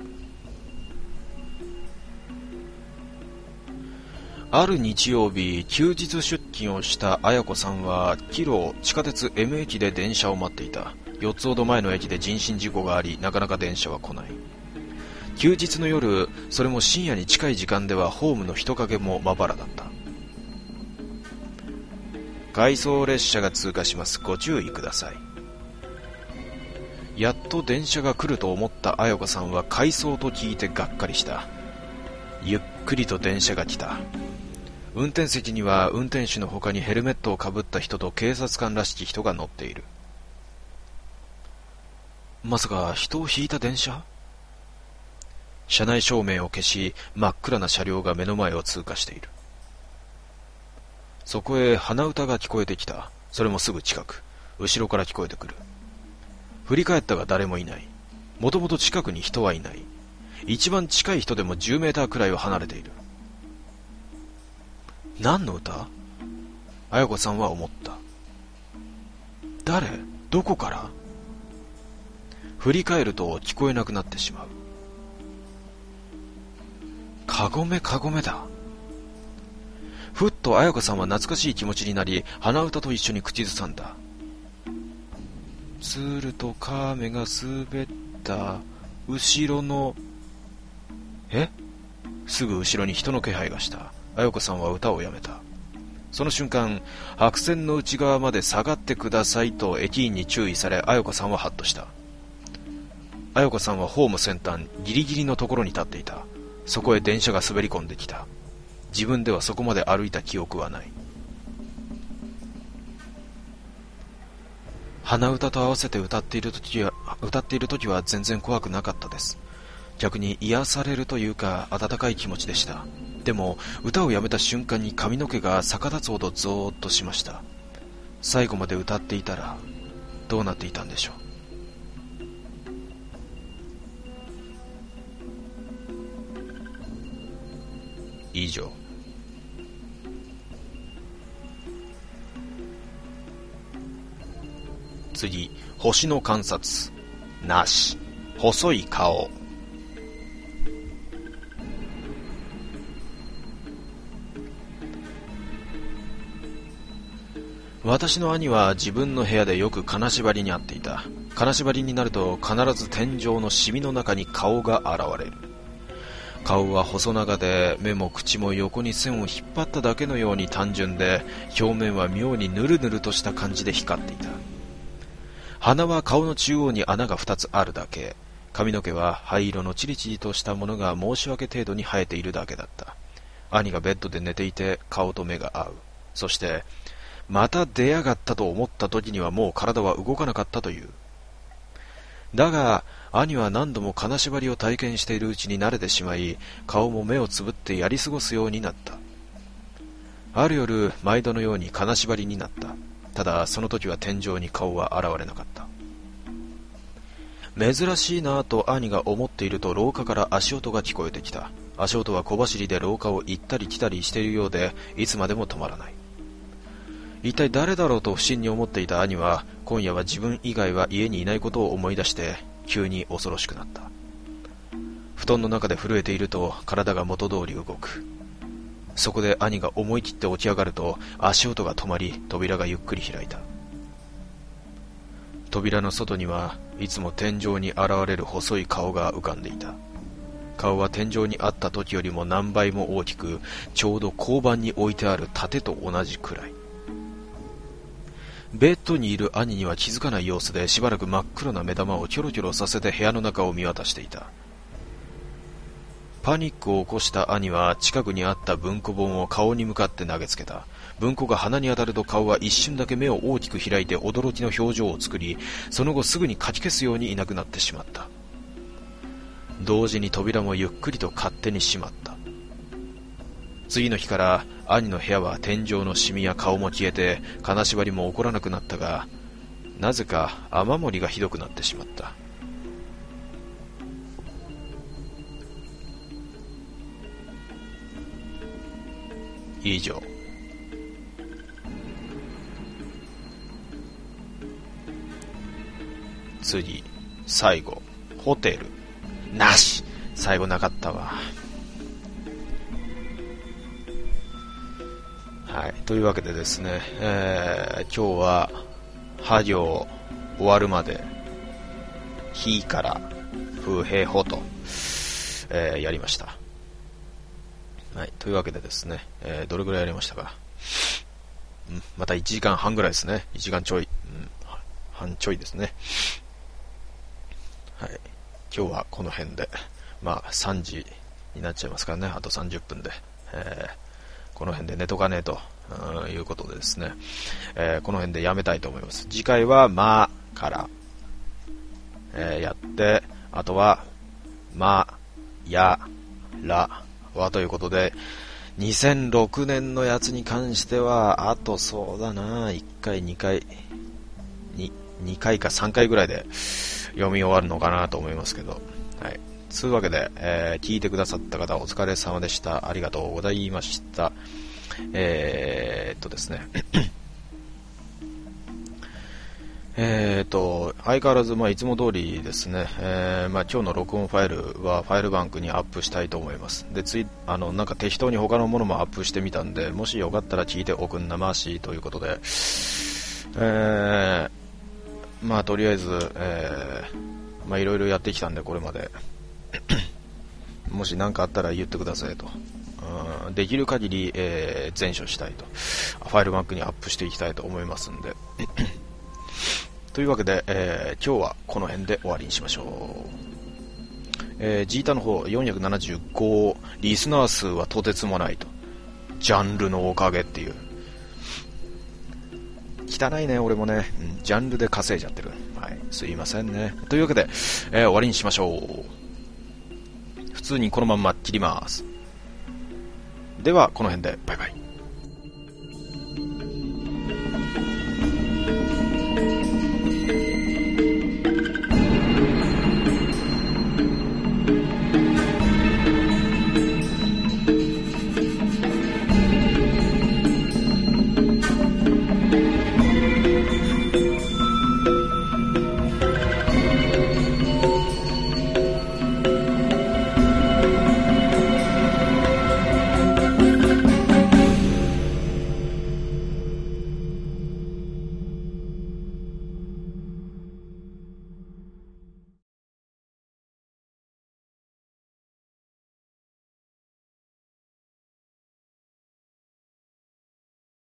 ある日曜日、休日出勤をした綾子さんは帰路地下鉄 M 駅で電車を待っていた。よっつほど前の駅で人身事故があり、なかなか電車は来ない。休日の夜、それも深夜に近い時間ではホームの人影もまばらだった。回送列車が通過します。ご注意ください。やっと電車が来ると思った綾子さんは回送と聞いてがっかりした。ゆっくりと電車が来た。運転席には運転手の他にヘルメットをかぶった人と警察官らしき人が乗っている。まさか人をひいた電車？車内照明を消し、真っ暗な車両が目の前を通過している。そこへ鼻歌が聞こえてきた。それもすぐ近く、後ろから聞こえてくる。振り返ったが誰もいない。もともと近くに人はいない。一番近い人でもじゅうメーターくらいは離れている。何の歌？綾子さんは思った。誰？どこから？振り返ると聞こえなくなってしまう。かごめかごめだ。ふっと綾子さんは懐かしい気持ちになり、鼻歌と一緒に口ずさんだ。すると亀が滑った後ろの、え？すぐ後ろに人の気配がした。綾子さんは歌をやめた。その瞬間、白線の内側まで下がってくださいと駅員に注意され、綾子さんはハッとした。綾子さんはホーム先端ギリギリのところに立っていた。そこへ電車が滑り込んできた。自分ではそこまで歩いた記憶はない。鼻歌と合わせて歌っている時は歌っている時は全然怖くなかったです。逆に癒されるというか温かい気持ちでした。でも歌をやめた瞬間に髪の毛が逆立つほどゾーッとしました。最後まで歌っていたらどうなっていたんでしょう。以上。次、星の観察。なし。細い顔。私の兄は自分の部屋でよく金縛りにあっていた。金縛りになると必ず天井のシミの中に顔が現れる。 顔は細長で、目も口も横に線を引っ張っただけのように単純で、表面は妙にヌルヌルとした感じで光っていた。鼻は顔の中央に穴が二つあるだけ。髪の毛は灰色のチリチリとしたものが申し訳程度に生えているだけだった。兄がベッドで寝ていて顔と目が合う。そして、また出やがったと思った時にはもう体は動かなかったという。だが、兄は何度も金縛りを体験しているうちに慣れてしまい、顔も目をつぶってやり過ごすようになった。ある夜、毎度のように金縛りになった。ただ、その時は天井に顔は現れなかった。珍しいなぁと兄が思っていると廊下から足音が聞こえてきた。足音は小走りで廊下を行ったり来たりしているようで、いつまでも止まらない。一体誰だろうと不審に思っていた兄は、今夜は自分以外は家にいないことを思い出して、急に恐ろしくなった。布団の中で震えていると体が元通り動く。そこで兄が思い切って起き上がると足音が止まり、扉がゆっくり開いた。扉の外にはいつも天井に現れる細い顔が浮かんでいた。顔は天井にあった時よりも何倍も大きく、ちょうど交番に置いてある盾と同じくらい。ベッドにいる兄には気づかない様子で、しばらく真っ黒な目玉をキョロキョロさせて部屋の中を見渡していた。パニックを起こした兄は近くにあった文庫本を顔に向かって投げつけた。文庫が鼻に当たると顔は一瞬だけ目を大きく開いて驚きの表情を作り、その後すぐにかき消すようにいなくなってしまった。同時に扉もゆっくりと勝手に閉まった。次の日から兄の部屋は天井のシミや顔も消えて、金縛りも起こらなくなったが、なぜか雨漏りがひどくなってしまった。以上。次、最後、ホテル。なし。最後なかったわ。はい。というわけでですね、えー、今日は、作業終わるまで、日から風平法と、えー、やりました。はい。というわけでですね、えー、どれぐらいやりましたか。うん、またいちじかんはんぐらいですね。いちじかんちょい。うん、半ちょいですね。はい。今日はこの辺で、まあさんじになっちゃいますからね。あとさんじゅっぷんで。えー、この辺で寝とかねえと、うん、いうことでですね、えー、この辺でやめたいと思います。次回はまから、えー、やって、あとは、ま、や、ら、はということで、にせんろくねんのやつに関しては、あとそうだな、いっかい、にかい、に、にかいかさんかいぐらいで読み終わるのかなと思いますけど、はい。つうわけで、えー、聞いてくださった方お疲れ様でした。ありがとうございました。えー、っとですね。えーと、相変わらず、まあ、いつも通りですね、えー、まあ、今日の録音ファイルはファイルバンクにアップしたいと思います。で、つい、あの、なんか適当に他のものもアップしてみたんで、もしよかったら聞いておくんなましということで、えー、まあ、とりあえず、えー、まあ、いろいろやってきたんで、これまで。もし何かあったら言ってくださいと。うん、できる限り、えー、全処したいと。ファイルバンクにアップしていきたいと思いますんで。というわけで、えー、今日はこの辺で終わりにしましょう。えー、ジータの方よんひゃくななじゅうご、リスナー数はとてつもないと。ジャンルのおかげっていう。汚いね、俺もね、うん。ジャンルで稼いじゃってる。はい、すいませんね。というわけで、えー、終わりにしましょう。普通にこのまんま切ります。では、この辺で、バイバイ。